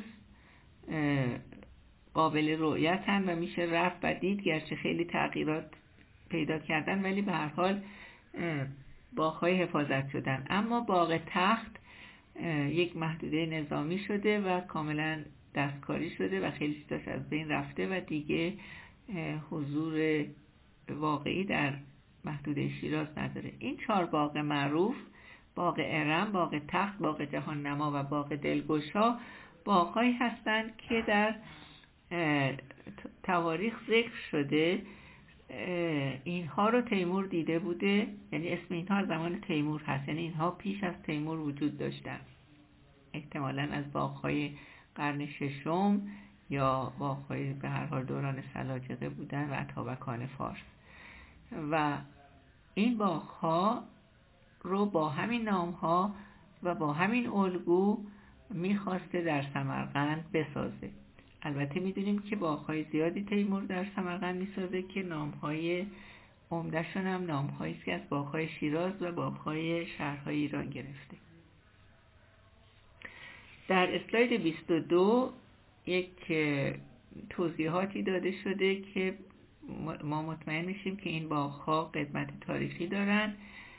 قابل رؤیتن و میشه رفت و دید، گرچه خیلی تغییرات پیدا کردن ولی به هر حال باغ‌های حفاظت شدن. اما باغ تخت یک محدوده نظامی شده و کاملا دستکاری شده و خیلی چیزاش از بین رفته و دیگه حضور واقعی در محدوده شیراز نداره. این 4 باغ معروف، باغ ارم، باغ تخت، باغ جهان نما و باغ دلگشا، باغ‌هایی هستند که در تواریخ ذکر شده. اینها رو تیمور دیده بوده، یعنی اسم اینها زمان تیمور هست، یعنی اینها پیش از تیمور وجود داشتن، احتمالاً از باغ‌های قرن ششم یا باغ‌های به هر حال دوران سلاجقه بودن و اتابکان فارس. و این باغ‌ها رو با همین نام‌ها و با همین الگو می‌خواسته در سمرقند بسازه. البته می‌دونیم که باغ‌های زیادی تیمور در سمرقند می‌سازه که نام‌های عمده‌شون هم نام‌هایی است که از باغ‌های شیراز و باغ‌های شهرهای ایران گرفته. در اسلاید 22 یک توضیحاتی داده شده که ما مطمئن میشیم که این باغ‌ها قدمت تاریخی دارن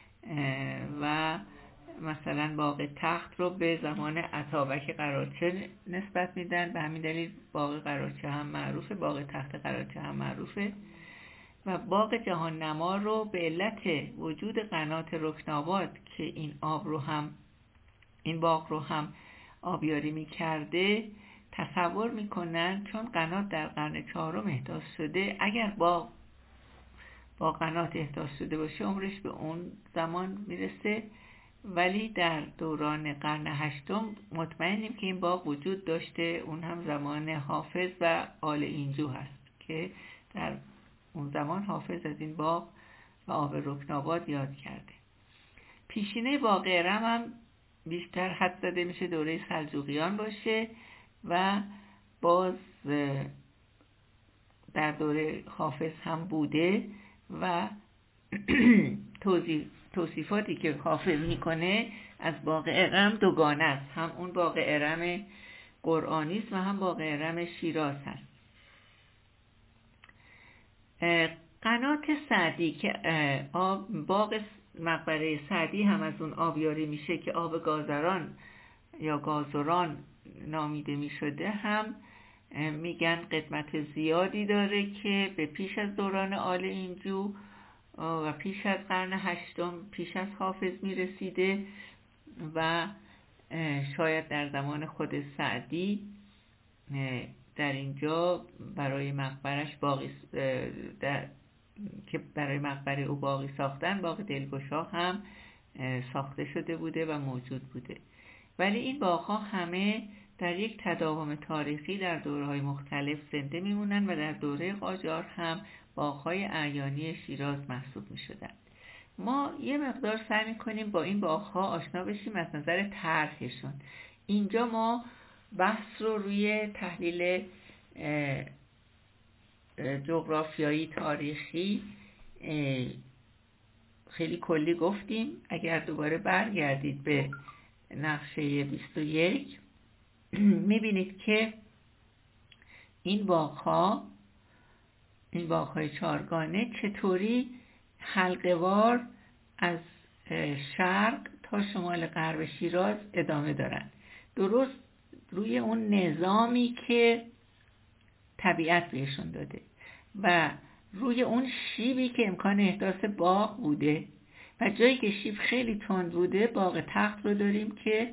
و مثلا باغ تخت رو به زمان اتابک قراچه نسبت میدن، به همین دلیل باغ قراچه هم معروفه، باغ تخت قراچه هم معروفه. و باغ جهان نما رو به علت وجود قنات رکناباد که این باغ رو هم آبیاری میکرده تصور میکنن، چون قنات در قرن 4 احداث شده، اگر باغ با قنات احداث شده باشه عمرش به اون زمان میرسه، ولی در دوران قرن 8 مطمئنیم که این باغ وجود داشته، اون هم زمان حافظ و آل اینجو هست که در اون زمان حافظ از این باغ و آب رکناباد یاد کرده. پیشینه باغ ارم هم بیشتر حد زده میشه دوره سلجوقیان باشه و باز در دوره حافظ هم بوده و توصیفاتی که حافظ میکنه از باغ ارم دوگانه است، هم اون باغ ارم قرآنی است و هم باغ ارم شیراز هست. قنات سعدی که باغ مقبره سعدی هم از اون آبیاری میشه که آب گازران یا گازران نامیده میشده، هم میگن قدمت زیادی داره که به پیش از دوران آل اینجو و پیش از قرن 8 پیش از حافظ میرسیده و شاید در زمان خود سعدی در اینجا برای مقبرش باقی که برای مقبره او باقی ساختن، باغ دلگشا هم ساخته شده بوده و موجود بوده. ولی این باغ‌ها همه در یک تداوم تاریخی در دوره‌های مختلف زنده میمونن و در دوره قاجار هم باغ‌های اعیانی شیراز محسوب میشدن. ما یه مقدار سعی میکنیم با این باغ‌ها آشنا بشیم از نظر طرحشون. اینجا ما بحث رو روی تحلیل جغرافیایی تاریخی خیلی کلی گفتیم. اگر دوباره برگردید به نقشه 21 میبینید که این باغ‌ها این باغ‌های چهارگانه چطوری حلقه‌وار از شرق تا شمال غرب شیراز ادامه دارن، درست روی اون نظامی که طبیعت بهشون داده و روی اون شیبی که امکان احداث باغ بوده. و جایی که شیب خیلی تند بوده باغ تخت رو داریم که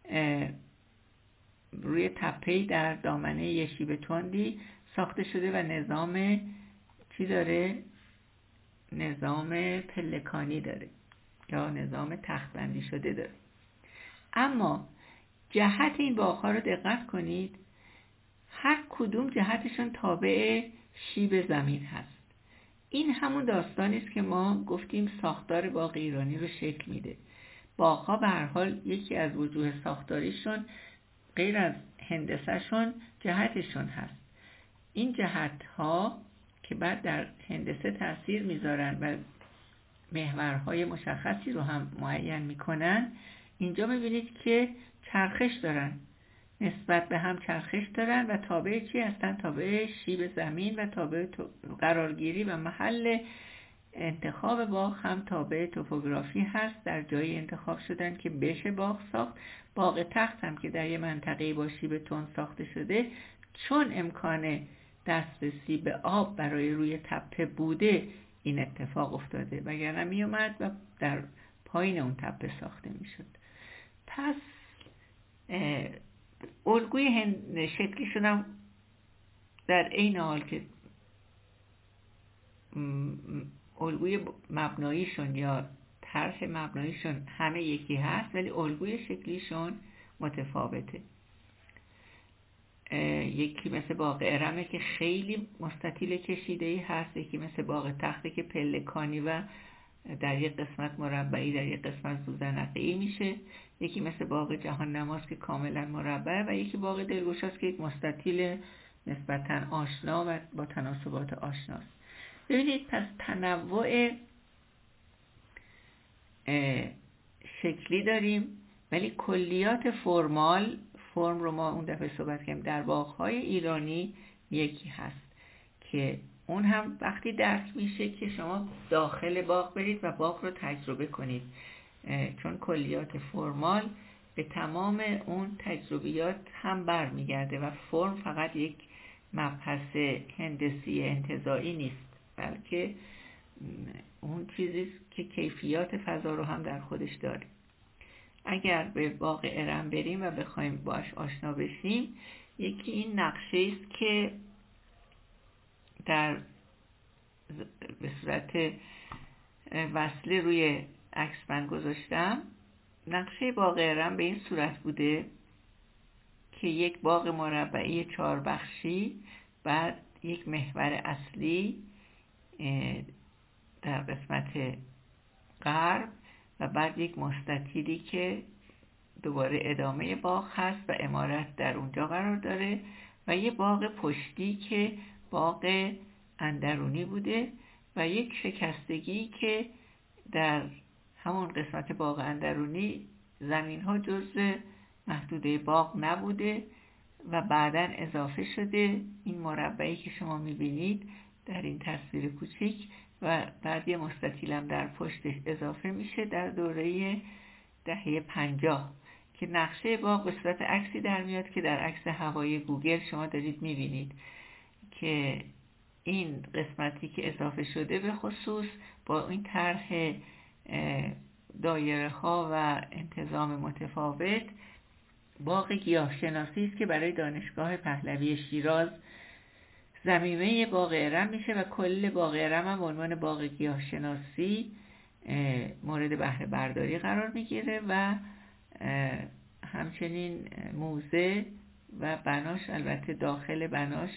روی تپه‌ای در دامنه یه شیب تندی ساخته شده و نظام چی داره؟ نظام پلکانی داره یا نظام تخت بندی شده داره. اما جهت این باغ‌ها رو دقت کنید، هر کدوم جهتشون تابع شیب زمین هست. این همون داستانی است که ما گفتیم ساختار باغ ایرانی رو شکل میده. باغ‌ها به هر حال یکی از وجوه ساختاریشون غیر از هندسه‌شون جهتشون هست. این جهت‌ها که بعد در هندسه تأثیر میذارن و محورهای مشخصی رو هم معین میکنن، اینجا میبینید که چرخش دارن، نسبت به هم چرخش دارن و تابع چی هستن؟ تابع شیب زمین و تابع قرارگیری و محل انتخاب باغ هم تابع توپوگرافی هست. در جایی انتخاب شدن که بشه باغ ساخت. باغ تخت هم که در یه منطقه‌ای با شیب تند ساخته شده، چون امکان دسترسی به آب برای روی تپه بوده این اتفاق افتاده، وگرنه می اومد و در پایین اون تپه ساخته می شد. پس الگوی شکلی شدم در این حال که الگوی مبناییشون یا طرح مبناییشون همه یکی هست، ولی الگوی شکلیشون متفاوته. یکی مثل باغ ارمه که خیلی مستطیل کشیده‌ای هست، یکی مثل باغ تخته که پلکانی و در یک قسمت مربعی در یک قسمت زوزنقه‌ای میشه، یکی مثل باغ جهان نماست که کاملا مربع و یکی باغ دلگشاست که یک مستطیل نسبتاً آشنا و با تناسبات آشناست. ببینید پس تنوع شکلی داریم، ولی کلیات فرم رو ما اون دفعه صحبت کردیم در باغ‌های ایرانی یکی هست که اون هم وقتی درک میشه که شما داخل باغ برید و باغ رو تجربه کنید، چون کلیات فرمال به تمام اون تجربیات هم برمیگرده و فرم فقط یک مبحث هندسی انتزاعی نیست، بلکه اون چیزی که کیفیات فضا رو هم در خودش داره. اگر به باغ ارم بریم و بخوایم باش آشنا بشیم، یکی این نقشه است که به صورت وصله روی عکسبند گذاشتم. نقشه باغ ارم به این صورت بوده که یک باغ مربعی 4 بخشی، بعد یک محور اصلی در قسمت غرب و بعد یک مستطیلی که دوباره ادامه باغ هست و عمارت در اونجا قرار داره و یه باغ پشتی که باغ اندرونی بوده و یک شکستگی که در همون قسمت باغ اندرونی زمین ها جزء محدوده باغ نبوده و بعداً اضافه شده. این مربعی که شما میبینید در این تصویر کوچیک و بعد یه مستطیل هم در پشتش اضافه میشه در دوره دهه 50 که نقشه باغ به صورت عکسی در میاد که در عکس هوایی گوگل شما دارید میبینید که این قسمتی که اضافه شده به خصوص با این طرح دایره ها و انتظام متفاوت باغ گیاهشناسی است که برای دانشگاه پهلوی شیراز ضمیمه باغ ارم میشه و کل باغ ارم هم به عنوان باغ گیاهشناسی مورد بهره برداری قرار میگیره و همچنین موزه و بناش، البته داخل بناش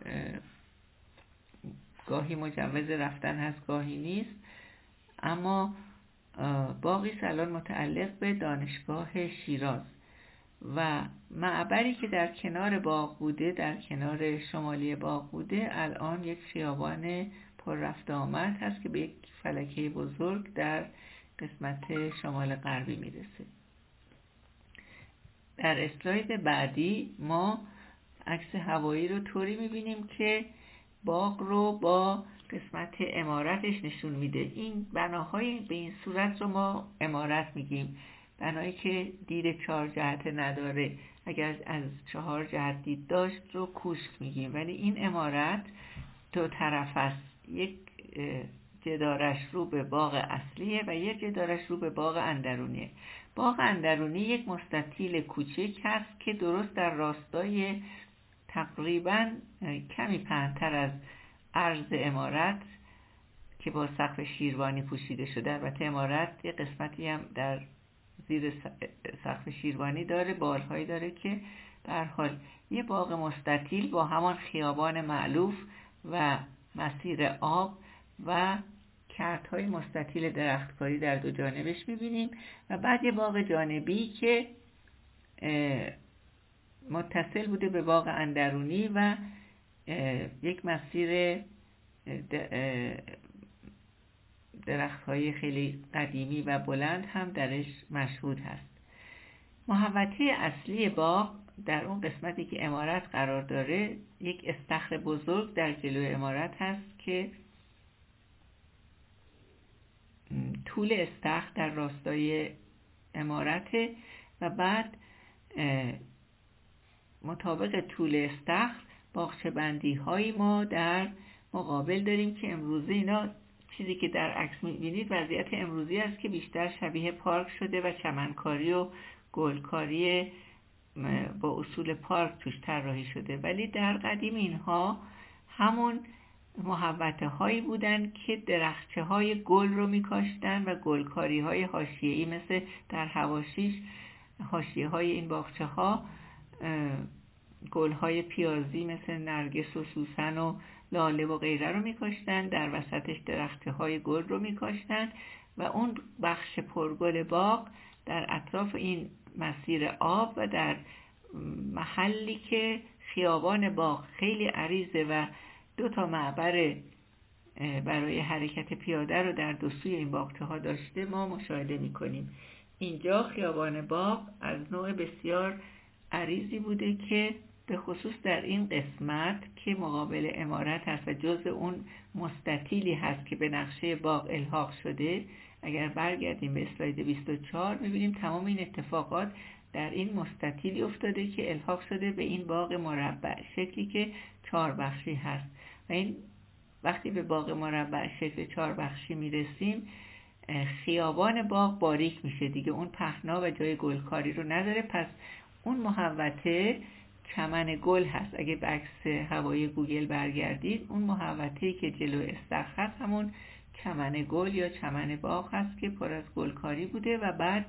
گاهی مجوز رفتن هست گاهی نیست، اما باغی الان متعلق به دانشگاه شیراز و معبری که در کنار باغ بوده، در کنار شمالی باغ بوده، الان یک خیابان پر رفت آمد هست که به یک فلکه بزرگ در قسمت شمال غربی میرسه. در اسلاید بعدی ما عکس هوایی رو طوری میبینیم که باغ رو با قسمت عمارتش نشون میده. این بناهای به این صورت رو ما عمارت میگیم، بنایی که دید 4 جهت نداره، اگر از 4 جهت دید داشت رو کوشک میگیم. ولی این عمارت 2 طرف است، یک جدارش رو به باغ اصلیه و یک جدارش رو به باغ اندرونیه. باغ اندرونی یک مستطیل کوچک هست که درست در راستای تقریباً کمی پهن‌تر از عرض عمارت که با سقف شیروانی پوشیده شده. البته عمارت یه قسمتی هم در زیر سقف شیروانی داره، بالهایی داره که به هر حال یه باغ مستطیل با همان خیابان مألوف و مسیر آب و کردهای مستطیل درختکاری در 2 جانبش میبینیم. و بعد یه باغ جانبی که متصل بوده به باغ اندرونی و یک مسیر درخت‌های خیلی قدیمی و بلند هم درش مشهود هست. محوطه اصلی باغ در اون قسمتی که عمارت قرار داره یک استخر بزرگ در جلوی عمارت هست که طول استخر در راستای عمارته و بعد مطابق طول استخر باغچه بندی هایی ما در مقابل داریم که امروزه اینا چیزی که در عکس می‌بینید وضعیت امروزی است که بیشتر شبیه پارک شده و چمنکاری و گلکاری با اصول پارک توش طراحی شده. ولی در قدیم اینها همون محوطه هایی بودن که درخچه های گل رو می‌کاشتن و گلکاری های حاشیه‌ای مثل در حواشیش حاشیه های این باغچه ها گل های پیازی مثل نرگس و سوسن و لاله و غیره رو می‌کاشتن، در وسطش درخته های گل رو می‌کاشتن و اون بخش پرگل باغ در اطراف این مسیر آب و در محلی که خیابان باغ خیلی عریضه و 2 معبر برای حرکت پیاده رو در 2 سوی این باغچه ها داشته ما مشاهده می‌کنیم. اینجا خیابان باغ از نوع بسیار عریضی بوده که به خصوص در این قسمت که مقابل عمارت هست و جزء اون مستطیلی هست که به نقشه باغ الحاق شده. اگر برگردیم به اسلاید 24 می‌بینیم تمام این اتفاقات در این مستطیلی افتاده که الحاق شده به این باغ مربع شکلی که 4 بخشی هست. و این وقتی به باغ مربع شکل 4 بخشی میرسیم خیابان باغ باریک میشه دیگه، اون پهنا و جای گلکاری رو نداره. پس اون محوطه چمن گل هست. اگه به عکس هوایی گوگل برگردید اون محوطه‌ای که جلو استخر هست همون چمن گل یا چمن باغ هست که پر از گلکاری بوده و بعد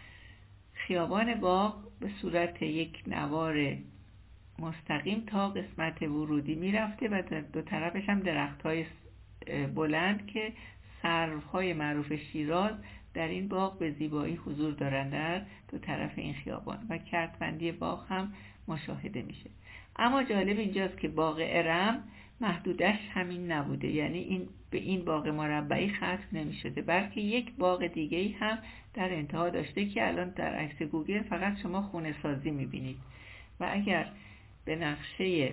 خیابان باغ به صورت یک نوار مستقیم تا قسمت ورودی میرفته و 2 طرفش هم درخت‌های بلند که سروهای معروف شیراز در این باغ به زیبایی حضور دارند در 2 طرف این خیابان و کردبندی باغ هم مشاهده میشه. اما جالب اینجاست که باغ ارم محدودش همین نبوده، یعنی این به این باغ مربعی ختم نمیشده بلکه یک باغ دیگه‌ای هم در انتها داشته که الان در عکس گوگل فقط شما خونه سازی میبینید و اگر به نقشه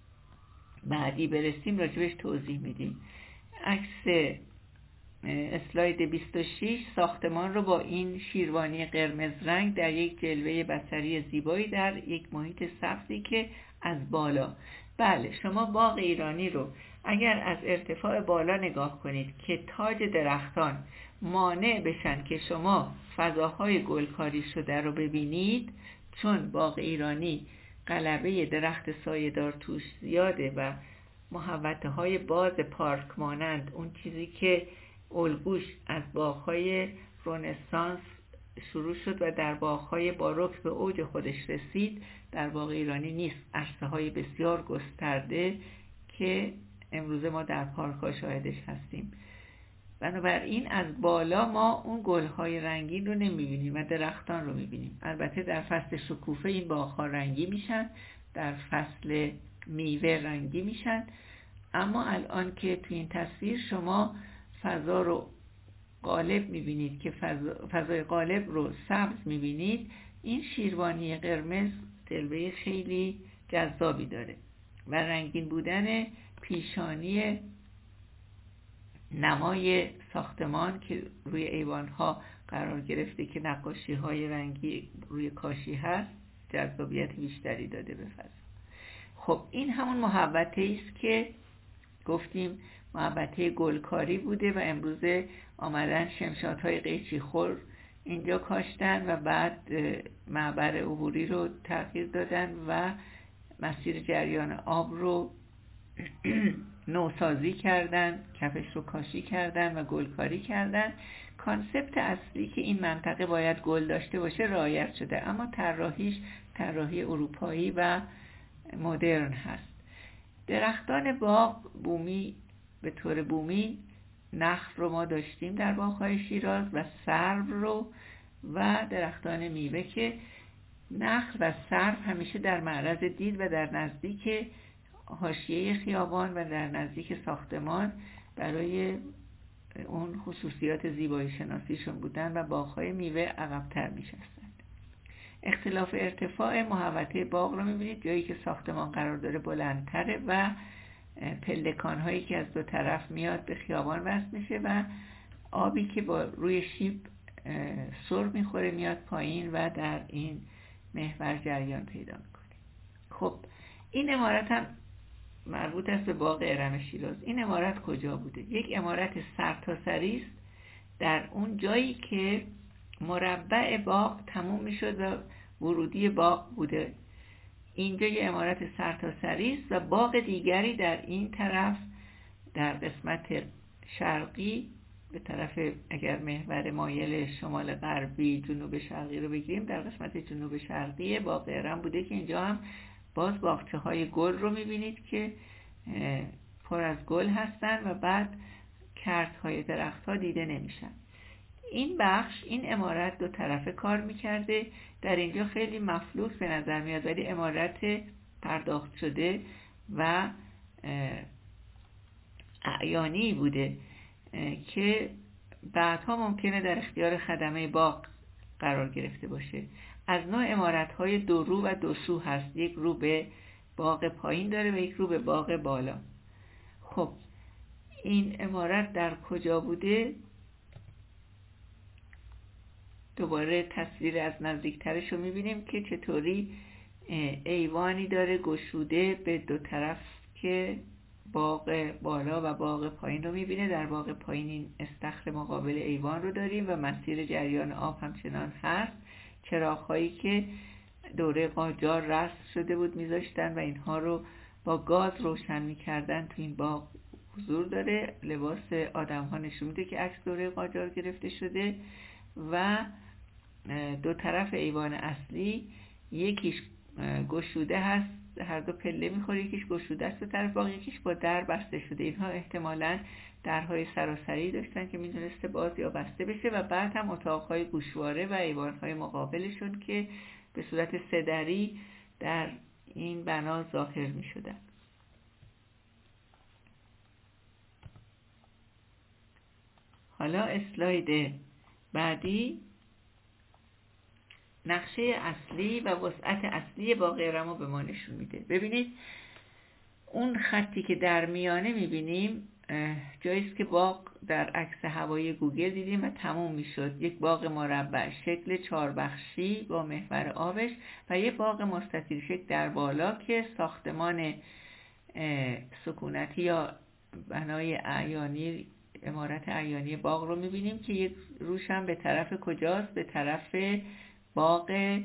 بعدی برسیم راجبش توضیح میدیم. عکس اسلاید 26 ساختمان رو با این شیروانی قرمز رنگ در یک جلوه بصری زیبایی در یک محیط سبزی که از بالا، بله شما باغ ایرانی رو اگر از ارتفاع بالا نگاه کنید که تاج درختان مانع بشن که شما فضاهای گلکاری شده رو ببینید، چون باغ ایرانی غلبه درخت سایه‌دار توش زیاده و محوطه های باز پارک مانند اون چیزی که الگوش از باغ‌های رنسانس شروع شد و در باغ‌های باروک به اوج خودش رسید، در باغ ایرانی نیست. عرصه‌های بسیار گسترده که امروزه ما در پارک‌ها شاهدش هستیم. بنابراین از بالا ما اون گل‌های رنگین رو نمی‌بینیم و درختان رو می‌بینیم. البته در فصل شکوفه این باغ‌ها رنگی میشن، در فصل میوه رنگی میشن، اما الان که تو این تصویر شما فضا رو قالب میبینید که فضای قالب رو سبز میبینید، این شیروانی قرمز جلوه خیلی جذابی داره و رنگین بودن پیشانی نمای ساختمان که روی ایوان‌ها قرار گرفته که نقاشی‌های رنگی روی کاشی هست جذابیت بیشتری داده به فضا. خب این همون محوطه‌ای است که گفتیم محوطه گلکاری بوده و امروزه آمدن شمشادهای قیچی خور اینجا کاشتن و بعد معبر عبوری رو تغییر دادن و مسیر جریان آب رو نوسازی کردن، کفش رو کاشی کردن و گلکاری کردن. کانسپت اصلی که این منطقه باید گل داشته باشه رعایت شده، اما طراحیش طراحی اروپایی و مدرن هست. درختان باغ بومی به طور بومی نخل رو ما داشتیم در باغ‌های شیراز و سرو رو و درختان میوه که نخل و سرو همیشه در معرض دید و در نزدیک حاشیه خیابان و در نزدیک ساختمان برای اون خصوصیات زیبایی شناسیشون بودن و باغ‌های میوه عقب‌تر می‌شستند. اختلاف ارتفاع محوطه باغ رو می‌بینید، جایی که ساختمان قرار داره بلندتره و پلکان‌هایی که از دو طرف میاد به خیابان وصل میشه و آبی که با روی شیب سر میخوره میاد پایین و در این محور جریان پیدا میکنه. خب این عمارت هم مربوط است به باغ ارم شیراز. این عمارت کجا بوده؟ یک عمارت سرتاسری است در اون جایی که مربع باغ تموم میشد و ورودی باغ بوده. اینجا یه عمارت سرتاسری است و باغ دیگری در این طرف در قسمت شرقی به طرف، اگر محور مایل شمال غربی جنوب شرقی رو بگیریم، در قسمت جنوب شرقی باغ ارم بوده که اینجا هم باز باغچه های گل رو میبینید که پر از گل هستن و بعد کرت های درخت ها دیده نمیشن. این بخش، این عمارت دو طرفه کار میکرده. در اینجا خیلی مفلوس به نظر میاد ولی عمارت پرداخت شده و اعیانی بوده که بعدها ممکنه در اختیار خدمه باغ قرار گرفته باشه. از نوع عمارت‌های دو رو و دو سو هست، یک رو به باغ پایین داره و یک رو به باغ بالا. خب این عمارت در کجا بوده؟ دوباره تصویر از نزدیکترش رو میبینیم که چطوری ایوانی داره گشوده به دو طرف که باغ بالا و باغ پایین رو میبینه. در باغ پایین این استخر مقابل ایوان رو داریم و مسیر جریان آب همچنان هست. چراغ‌هایی که دوره قاجار رسم شده بود میذاشتن و اینها رو با گاز روشن میکردن تو این باغ حضور داره. لباس آدم‌ها نشون میده که عکس دوره قاجار گرفته شده و دو طرف ایوان اصلی یکیش گشوده هست، هر دو پله میخوره، یکیش گشوده است به طرف باغ، یکیش با در بسته شده. اینها احتمالاً درهای سراسری داشتن که میتونسته باز یا بسته بشه و بعد هم اتاقهای گوشواره و ایوانهای مقابلشون که به صورت سه‌دری در این بنا ظاهر میشدن. حالا اسلاید بعدی نقشه اصلی و وسعت اصلی باغ ارم رو به ما نشون میده. ببینید اون خطی که در میانه میبینیم جاییست که باغ در عکس هوایی گوگل دیدیم و تموم میشد. یک باغ مربع شکل 4 بخشی با محور آبش و یک باغ مستطیل شکل در بالا که ساختمان سکونتی یا بنای اعیانی، عمارت اعیانی باغ رو میبینیم که یک روش هم به طرف کجاست؟ به طرف باغ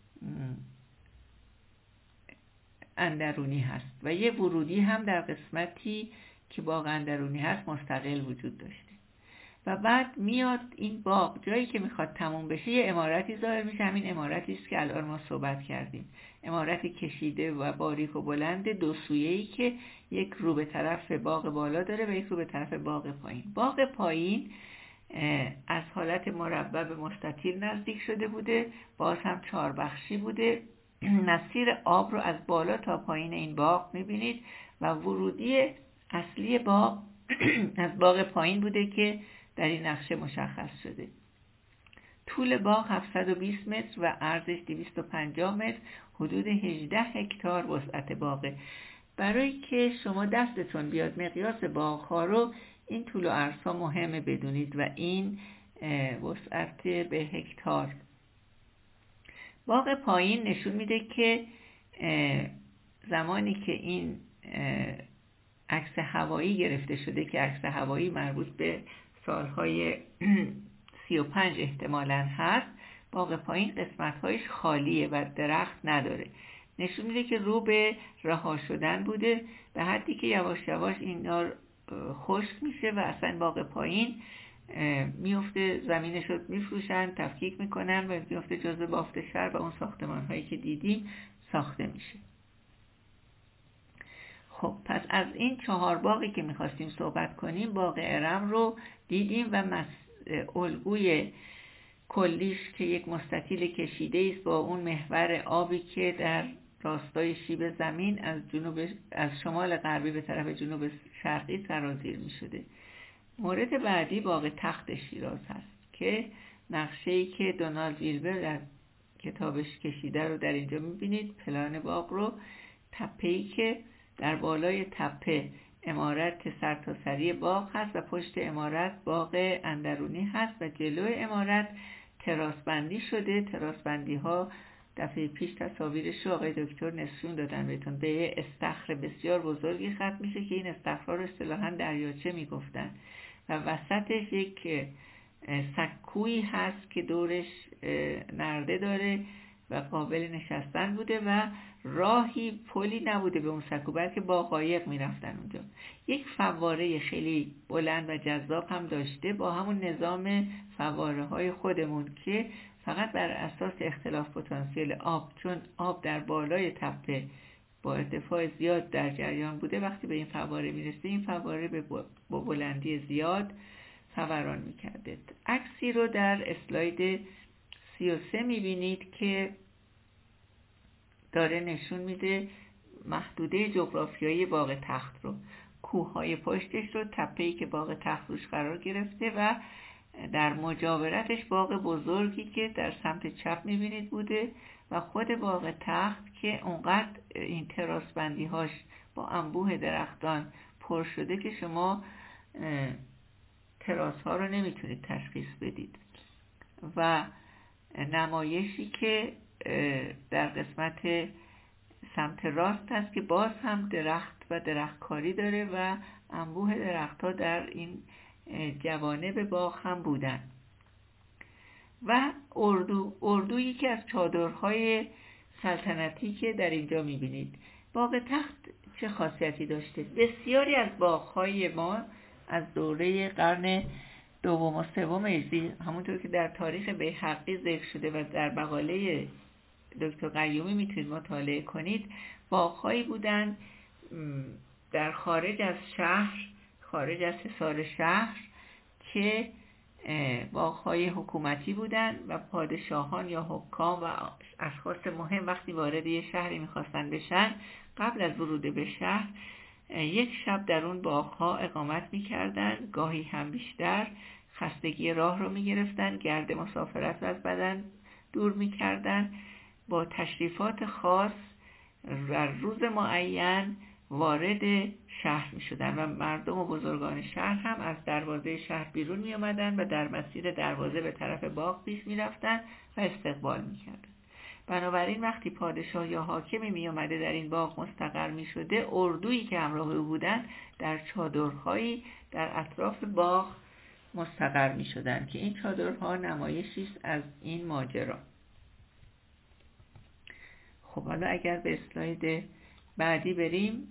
اندرونی هست و یه ورودی هم در قسمتی که باغ اندرونی هست مستقل وجود داشته و بعد میاد این باغ جایی که میخواد تموم بشه یه عمارتی ظاهر میشه. همین عمارتی است که الان ما صحبت کردیم، عمارتی کشیده و باریک و بلند دو سویه‌ای که یک رو به طرف باغ بالا داره و یک رو به طرف باغ پایین. باغ پایین از حالت مربع به مستطیل نزدیک شده بوده، باز هم 4 بخشی بوده. مسیر آب رو از بالا تا پایین این باغ میبینید و ورودی اصلی باغ از باغ پایین بوده که در این نقشه مشخص شده. طول باغ 720 متر و عرضش 250 متر، حدود 18 هکتار وسعت باغه. برای که شما دستتون بیاد مقیاس باغ‌ها رو، این طول و عرضها مهمه بدونید و این وسعت به هکتار. باغ پایین نشون میده که زمانی که این عکس هوایی گرفته شده که عکس هوایی مربوط به سالهای 35 احتمالاً هست، باغ پایین قسمت‌هایش خالیه و درخت نداره. نشون میده که رو به رها شدن بوده، به حدی که یواش یواش اینا خشک میشه و اصلا باغ پایین میفته، زمینش رو میفروشن، تفکیک میکنن و میفته جزء بافت شهر و اون ساختمان هایی که دیدیم ساخته میشه. خب پس از این 4 باغی که میخواستیم صحبت کنیم، باغ ارم رو دیدیم و الگوی کلیش که یک مستطیل کشیده است با اون محور آبی که در راستای شیب زمین از شمال غربی به طرف جنوب شرقی سرازیر می شده. مورد بعدی باغ تخت شیراز هست که نقشه‌ای که دونالد ویلبر در کتابش کشیده رو در اینجا می بینید. پلان باغ رو، تپه‌ای که در بالای تپه عمارت سرتاسری باغ هست و پشت عمارت باغ اندرونی هست و جلوی عمارت تراس بندی شده. تراس بندی ها دفعه پیش تصاویرش رو آقای دکتر نشون دادن بهتون. به استخر بسیار بزرگی ختم میشه که این استخرها رو اصطلاحاً دریاچه میگفتن و وسطش یک سکویی هست که دورش نرده داره و قابل نشستن بوده و راهی پلی نبوده به اون سکو، بلکه با قایق میرفتن اونجا. یک فواره خیلی بلند و جذاب هم داشته با همون نظام فواره های خودمون که فقط بر اساس اختلاف پتانسیل آب، چون آب در بالای تپه با ارتفاع زیاد در جریان بوده، وقتی به این فواره میرسه این فواره با بلندی زیاد فوران میکرده. عکسی رو در اسلاید 33 میبینید که داره نشون میده محدوده جغرافیایی باغ تخت رو، کوههای پشتش رو، تپه‌ای که باغ تخت روش قرار گرفته و در مجاورتش باغ بزرگی که در سمت چپ میبینید بوده و خود باغ تخت که اونقدر این تراس بندی هاش با انبوه درختان پر شده که شما تراس ها رو نمیتونید تشخیص بدید و نمایشی که در قسمت سمت راست هست که باز هم درخت و درختکاری داره و انبوه درخت ها در این جوانب باغ هم بودن و اردویی که از چادرهای سلطنتی که در اینجا میبینید. باغ تخت چه خاصیتی داشته؟ بسیاری از باغ‌های ما از دوره قرن دوم و سوم هجری، همونطور که در تاریخ بیهقی ذکر شده و در مقاله دکتر قیومی میتونید مطالعه کنید، باغ‌هایی بودن در خارج از شهر، خارج از حصار شهر، که باغ‌های حکومتی بودن و پادشاهان یا حکام و اشخاص مهم وقتی وارد یه شهری میخواستن بشن، قبل از ورود به شهر یک شب در اون باغ‌ها اقامت میکردن، گاهی هم بیشتر. خستگی راه رو میگرفتن، گرد مسافرت رو از بدن دور میکردن، با تشریفات خاص در روز معین وارد شهر می شدن و مردم و بزرگان شهر هم از دروازه شهر بیرون می آمدن و در مسیر دروازه به طرف باغ پیش می رفتن و استقبال می کردن. بنابراین وقتی پادشاه یا حاکمی می آمده در این باغ مستقر می شده، اردویی که همراه او بودن در چادرهایی در اطراف باغ مستقر می شدن که این چادرها نمایشی است از این ماجرا. خب حالا اگر به اسلاید بعدی بریم،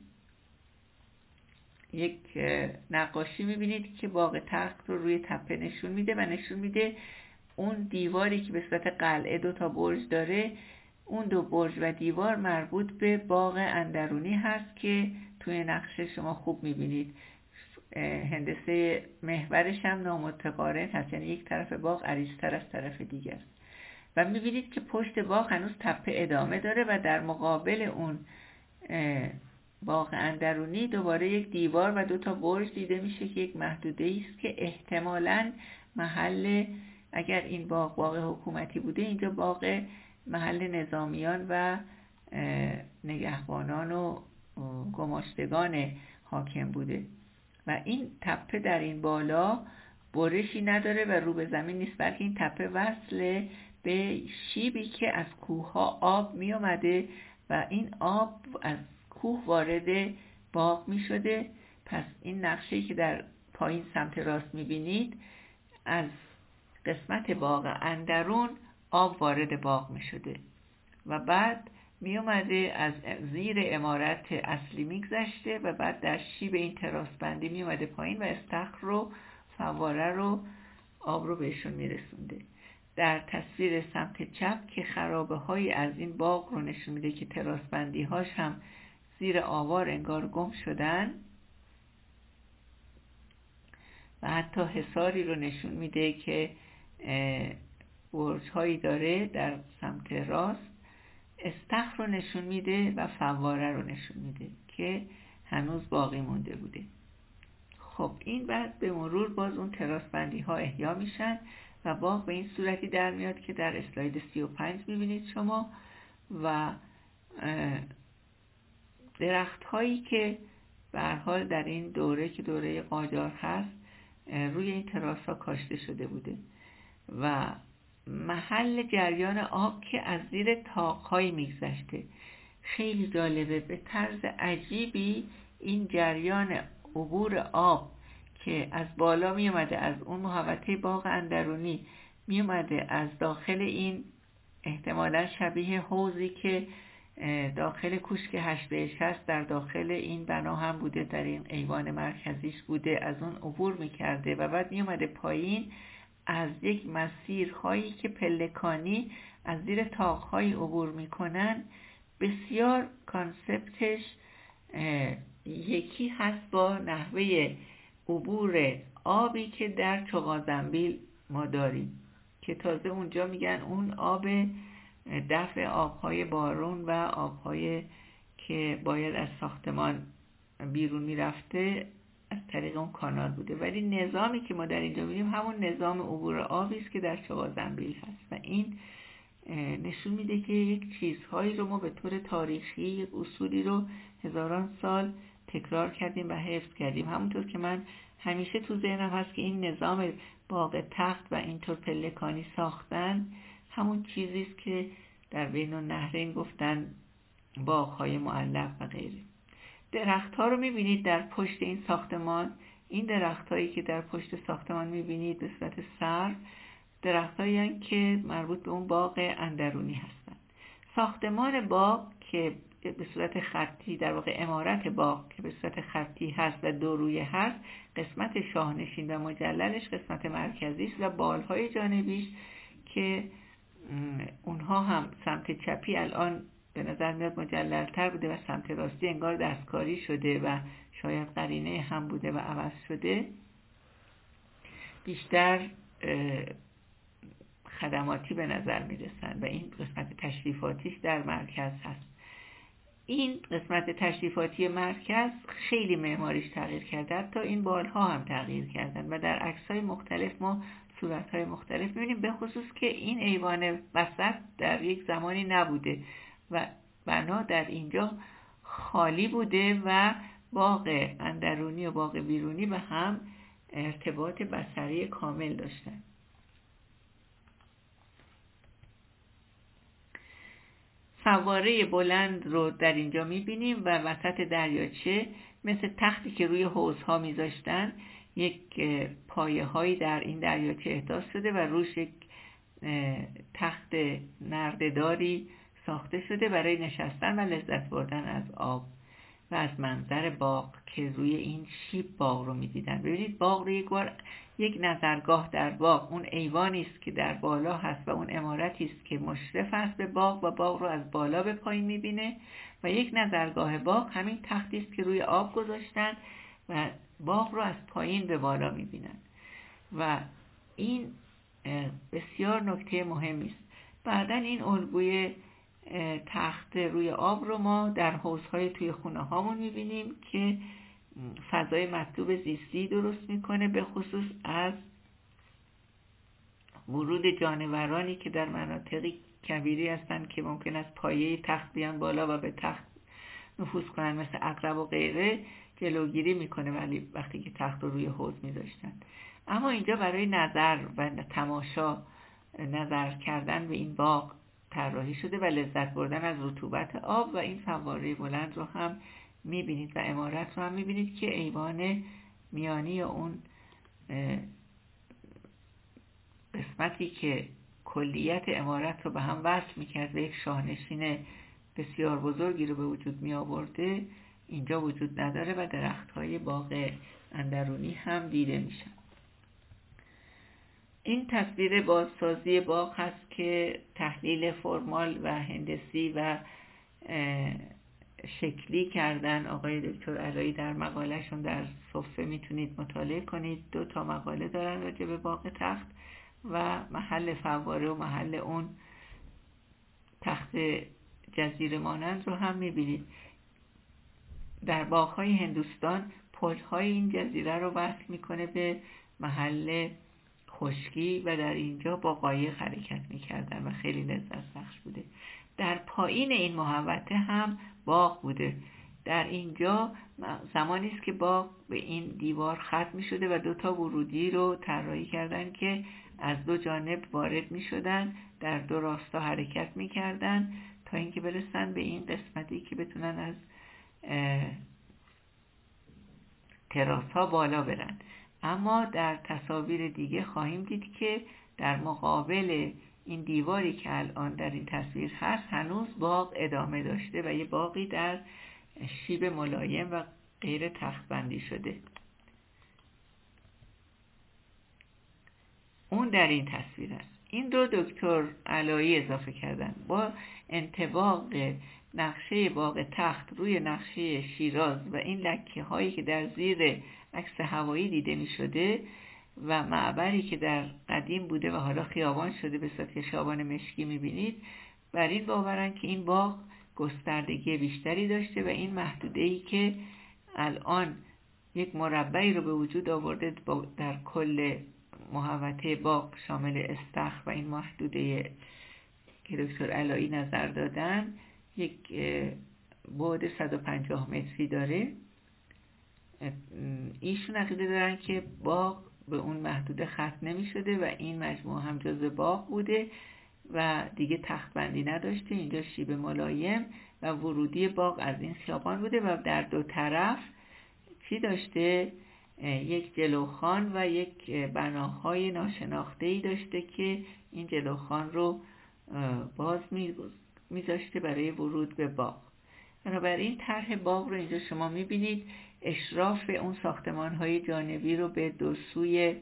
یک نقاشی میبینید که باغ تخت رو روی تپه نشون میده و نشون میده اون دیواری که به صورت قلعه 2 برج داره، اون 2 برج و دیوار مربوط به باغ اندرونی هست که توی نقشه شما خوب میبینید. هندسه محورش هم نامتقارن هست، یعنی یک طرف باغ عریض‌تر از طرف دیگر و میبینید که پشت باغ هنوز تپه ادامه داره و در مقابل اون باغ اندرونی دوباره یک دیوار و 2 برج دیده میشه که یک محدوده است که احتمالاً محل، اگر این باغ حکومتی بوده، اینجا باغ محل نظامیان و نگهبانان و گماشتگان حاکم بوده و این تپه در این بالا برشی نداره و رو به زمین نیست، بلکه این تپه وصل به شیبی که از کوه ها آب می اومده و این آب از کوه وارد باغ می شده. پس این نقشه‌ای که در پایین سمت راست می بینید، از قسمت باغ اندرون آب وارد باغ می شده و بعد می اومده از زیر عمارت اصلی می گذشته و بعد در شیب این تراس بندی می اومده پایین و استخر رو، فواره رو، آب رو بهشون می رسونده. در تصویر سمت چپ که خرابه های از این باغ رو نشون میده که تراس بندی هاش هم زیر آوار انگار گم شدن و حتی حصاری رو نشون میده که برج هایی داره. در سمت راست استخر رو نشون میده و فواره رو نشون میده که هنوز باقی مونده بوده. خب این بعد به مرور باز اون تراس بندی ها احیا میشن و باغ به این صورتی در میاد که در اسلاید 35 میبینید شما و درخت هایی که به هر حال در این دوره که دوره قاجار هست روی این تراس ها کاشته شده بوده و محل جریان آب که از زیر طاق‌هایی میگذشته. خیلی جالبه، به طرز عجیبی این جریان عبور آب که از بالا می اومده، از اون محوطه باغ اندرونی می اومده، از داخل این احتمالا شبیه حوضی که داخل کوشک 8 هست در داخل این بنا هم بوده، در این ایوان مرکزیش بوده، از اون عبور می کرده و بعد می اومده پایین از یک مسیرهایی که پلکانی از زیر طاق‌های عبور میکنن. بسیار کانسپتش یکی هست با نحوه عبور آبی که در چغازنبیل ما داریم که تازه اونجا میگن اون آب دفع آبهای بارون و آبهای که باید از ساختمان بیرون میرفته از طریق اون کانال بوده، ولی نظامی که ما در اینجا می‌بینیم همون نظام عبور آبی است که در چغازنبیل هست و این نشون میده که یک چیزهایی رو ما به طور تاریخی، یک اصولی رو هزاران سال تکرار کردیم و حفظ کردیم. همونطور که من همیشه تو ذهنم هست که این نظام باغ تخت و اینطور پلکانی ساختن همون چیزی است که در بین النهرین گفتن باغ‌های معلق و غیره. درخت ها رو میبینید در پشت این ساختمان. این درخت هایی که در پشت ساختمان میبینید به صورت سر درخت هایی هستند که مربوط به اون باغ اندرونی هستند. ساختمان باغ که به صورت خطی، در واقع عمارت باغ که به صورت خطی هست و دو رویه هست، قسمت شاهنشین و مجللش قسمت مرکزیش و بالهای جانبیش که اونها هم سمت چپی الان به نظر میاد مجلل‌تر بوده و سمت راستی انگار دستکاری شده و شاید قرینه هم بوده و عوض شده، بیشتر خدماتی به نظر میرسن و این قسمت تشریفاتیش در مرکز هست. این قسمت تشریفاتی مرکز خیلی معماریش تغییر کرده، حتی این بالها هم تغییر کردن و در عکس‌های مختلف ما صورت‌های مختلف می‌بینیم، به خصوص که این ایوان وسط در یک زمانی نبوده و بنا در اینجا خالی بوده و باغ اندرونی و باغ بیرونی به هم ارتباط بصری کامل داشتن. فواره بلند رو در اینجا میبینیم و وسط دریاچه مثل تختی که روی حوضها میذاشتن یک پایه هایی در این دریاچه احداث شده و روش یک تخت نرده‌داری ساخته شده برای نشستن و لذت بردن از آب و از منظر باغ که روی این شیب باغ رو میدیدن. ببینید باغ رو یک نظرگاه در باغ، اون ایوانی است که در بالا هست و اون عمارتی است که مشرف است به باغ و باغ رو از بالا به پایین میبینه و یک نظرگاه باغ همین تختی است که روی آب گذاشتن و باغ رو از پایین به بالا میبینن و این بسیار نکته مهمی است. بعدن این الگوی تخت روی آب رو ما در حوضهای توی خونه هامون میبینیم که فضای مطلوب زیستی درست میکنه، به خصوص از ورود جانورانی که در مناطقی کویری هستن که ممکن است پایه تخت بیان بالا و به تخت نفوذ کنن مثل عقرب و غیره جلوگیری میکنه ولی وقتی که تخت رو روی حوض میذاشتن. اما اینجا برای نظر و تماشا، نظر کردن به این باغ طراحی شده و لذت بردن از رطوبت آب و این فواره بلند رو هم میبینید و عمارت رو هم میبینید که ایوان میانی اون قسمتی که کلیت عمارت رو به هم وصل میکرد و یک شاهنشین بسیار بزرگی رو به وجود می آورده اینجا وجود نداره و درخت‌های باغ اندرونی هم دیده میشن. این تصویر بازسازی باغ هست که تحلیل فرمال و هندسی و شکلی کردن آقای دکتر علایی در مقالهشون در صفحه میتونید مطالعه کنید. 2 مقاله دارن راجع به باغ تخت و محل فواره و محل اون تخت جزیره مانند رو هم میبینید. در باغ‌های هندوستان پل‌های این جزیره رو وصل میکنه به محل خشکی و در اینجا با قایق حرکت میکردن و خیلی لذت بخش بوده. در پایین این محوطه هم باغ بوده. در اینجا زمانی است که باغ به این دیوار ختم میشده و 2 ورودی رو طراحی کردن که از 2 جانب وارد میشدن، در 2 راستا حرکت میکردن تا اینکه برسن به این قسمتی که بتونن از تراس ها بالا برن. اما در تصاویر دیگه خواهیم دید که در مقابل این دیواری که الان در این تصویر هست هنوز باغ ادامه داشته و یه باغی در شیب ملایم و غیر تخت بندی شده. اون در این تصویر است. این رو دکتر علایی اضافه کردن. با انطباق نقشه باغ تخت روی نقشه شیراز و این لکه هایی که در زیر عکس هوایی دیده می شده و معبری که در قدیم بوده و حالا خیابان شده به صورت خیابان مشکی می بینید، بر این باورن که این باغ گستردگی بیشتری داشته و این محدوده‌ای که الان یک مربعی رو به وجود آورده در کل محوطه باغ شامل استخر و این محدوده که دکتر علایی نظر دادن یک بعد 150 متری داره. ایشون عقیده دارن که باغ به اون محدوده ختم نمی شده و این مجموعه هم جزء باغ بوده و دیگه تخت بندی نداشته. اینجا شیب ملایم و ورودی باغ از این خیابان بوده و در 2 طرف چی داشته؟ یک جلوخان و یک بناهای ناشناخته‌ای داشته که این جلوخان رو باز میذاشته برای ورود به باغ. بنابراین طرح باغ رو اینجا شما میبینید. اشراف اون ساختمان‌های جانبی رو به 2 سوی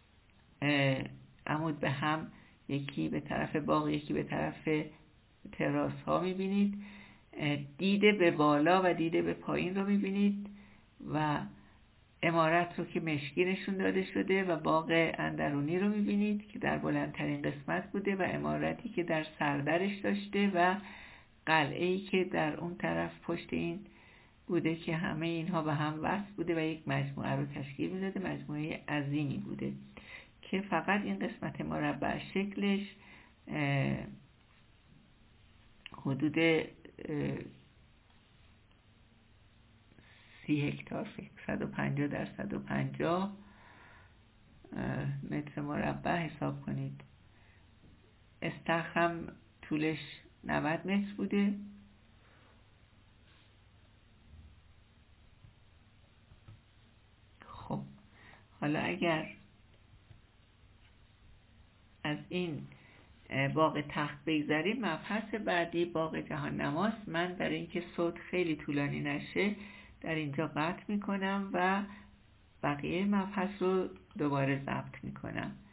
عمود به هم، یکی به طرف باغ یکی به طرف تراس ها میبینید. دیده به بالا و دیده به پایین رو میبینید و عمارت رو که مشکی نشون داده شده و باغ اندرونی رو میبینید که در بلندترین قسمت بوده و عمارتی که در سردرش داشته و قلعه‌ای که در اون طرف پشت این بوده که همه اینها به هم وصل بوده و یک مجموعه رو تشکیل میداده. مجموعه عظیمی بوده که فقط این قسمت مربع شکلش حدود 30 هکتار، 150 در 150 متر مربع حساب کنید. استخر هم طولش 90 متر بوده. خب حالا اگر از این باغ تخت بگذاریم، مبحث بعدی باغ جهان نماست. من برای اینکه صوت خیلی طولانی نشه در اینجا قطع میکنم و بقیه مبحث رو دوباره ضبط میکنم.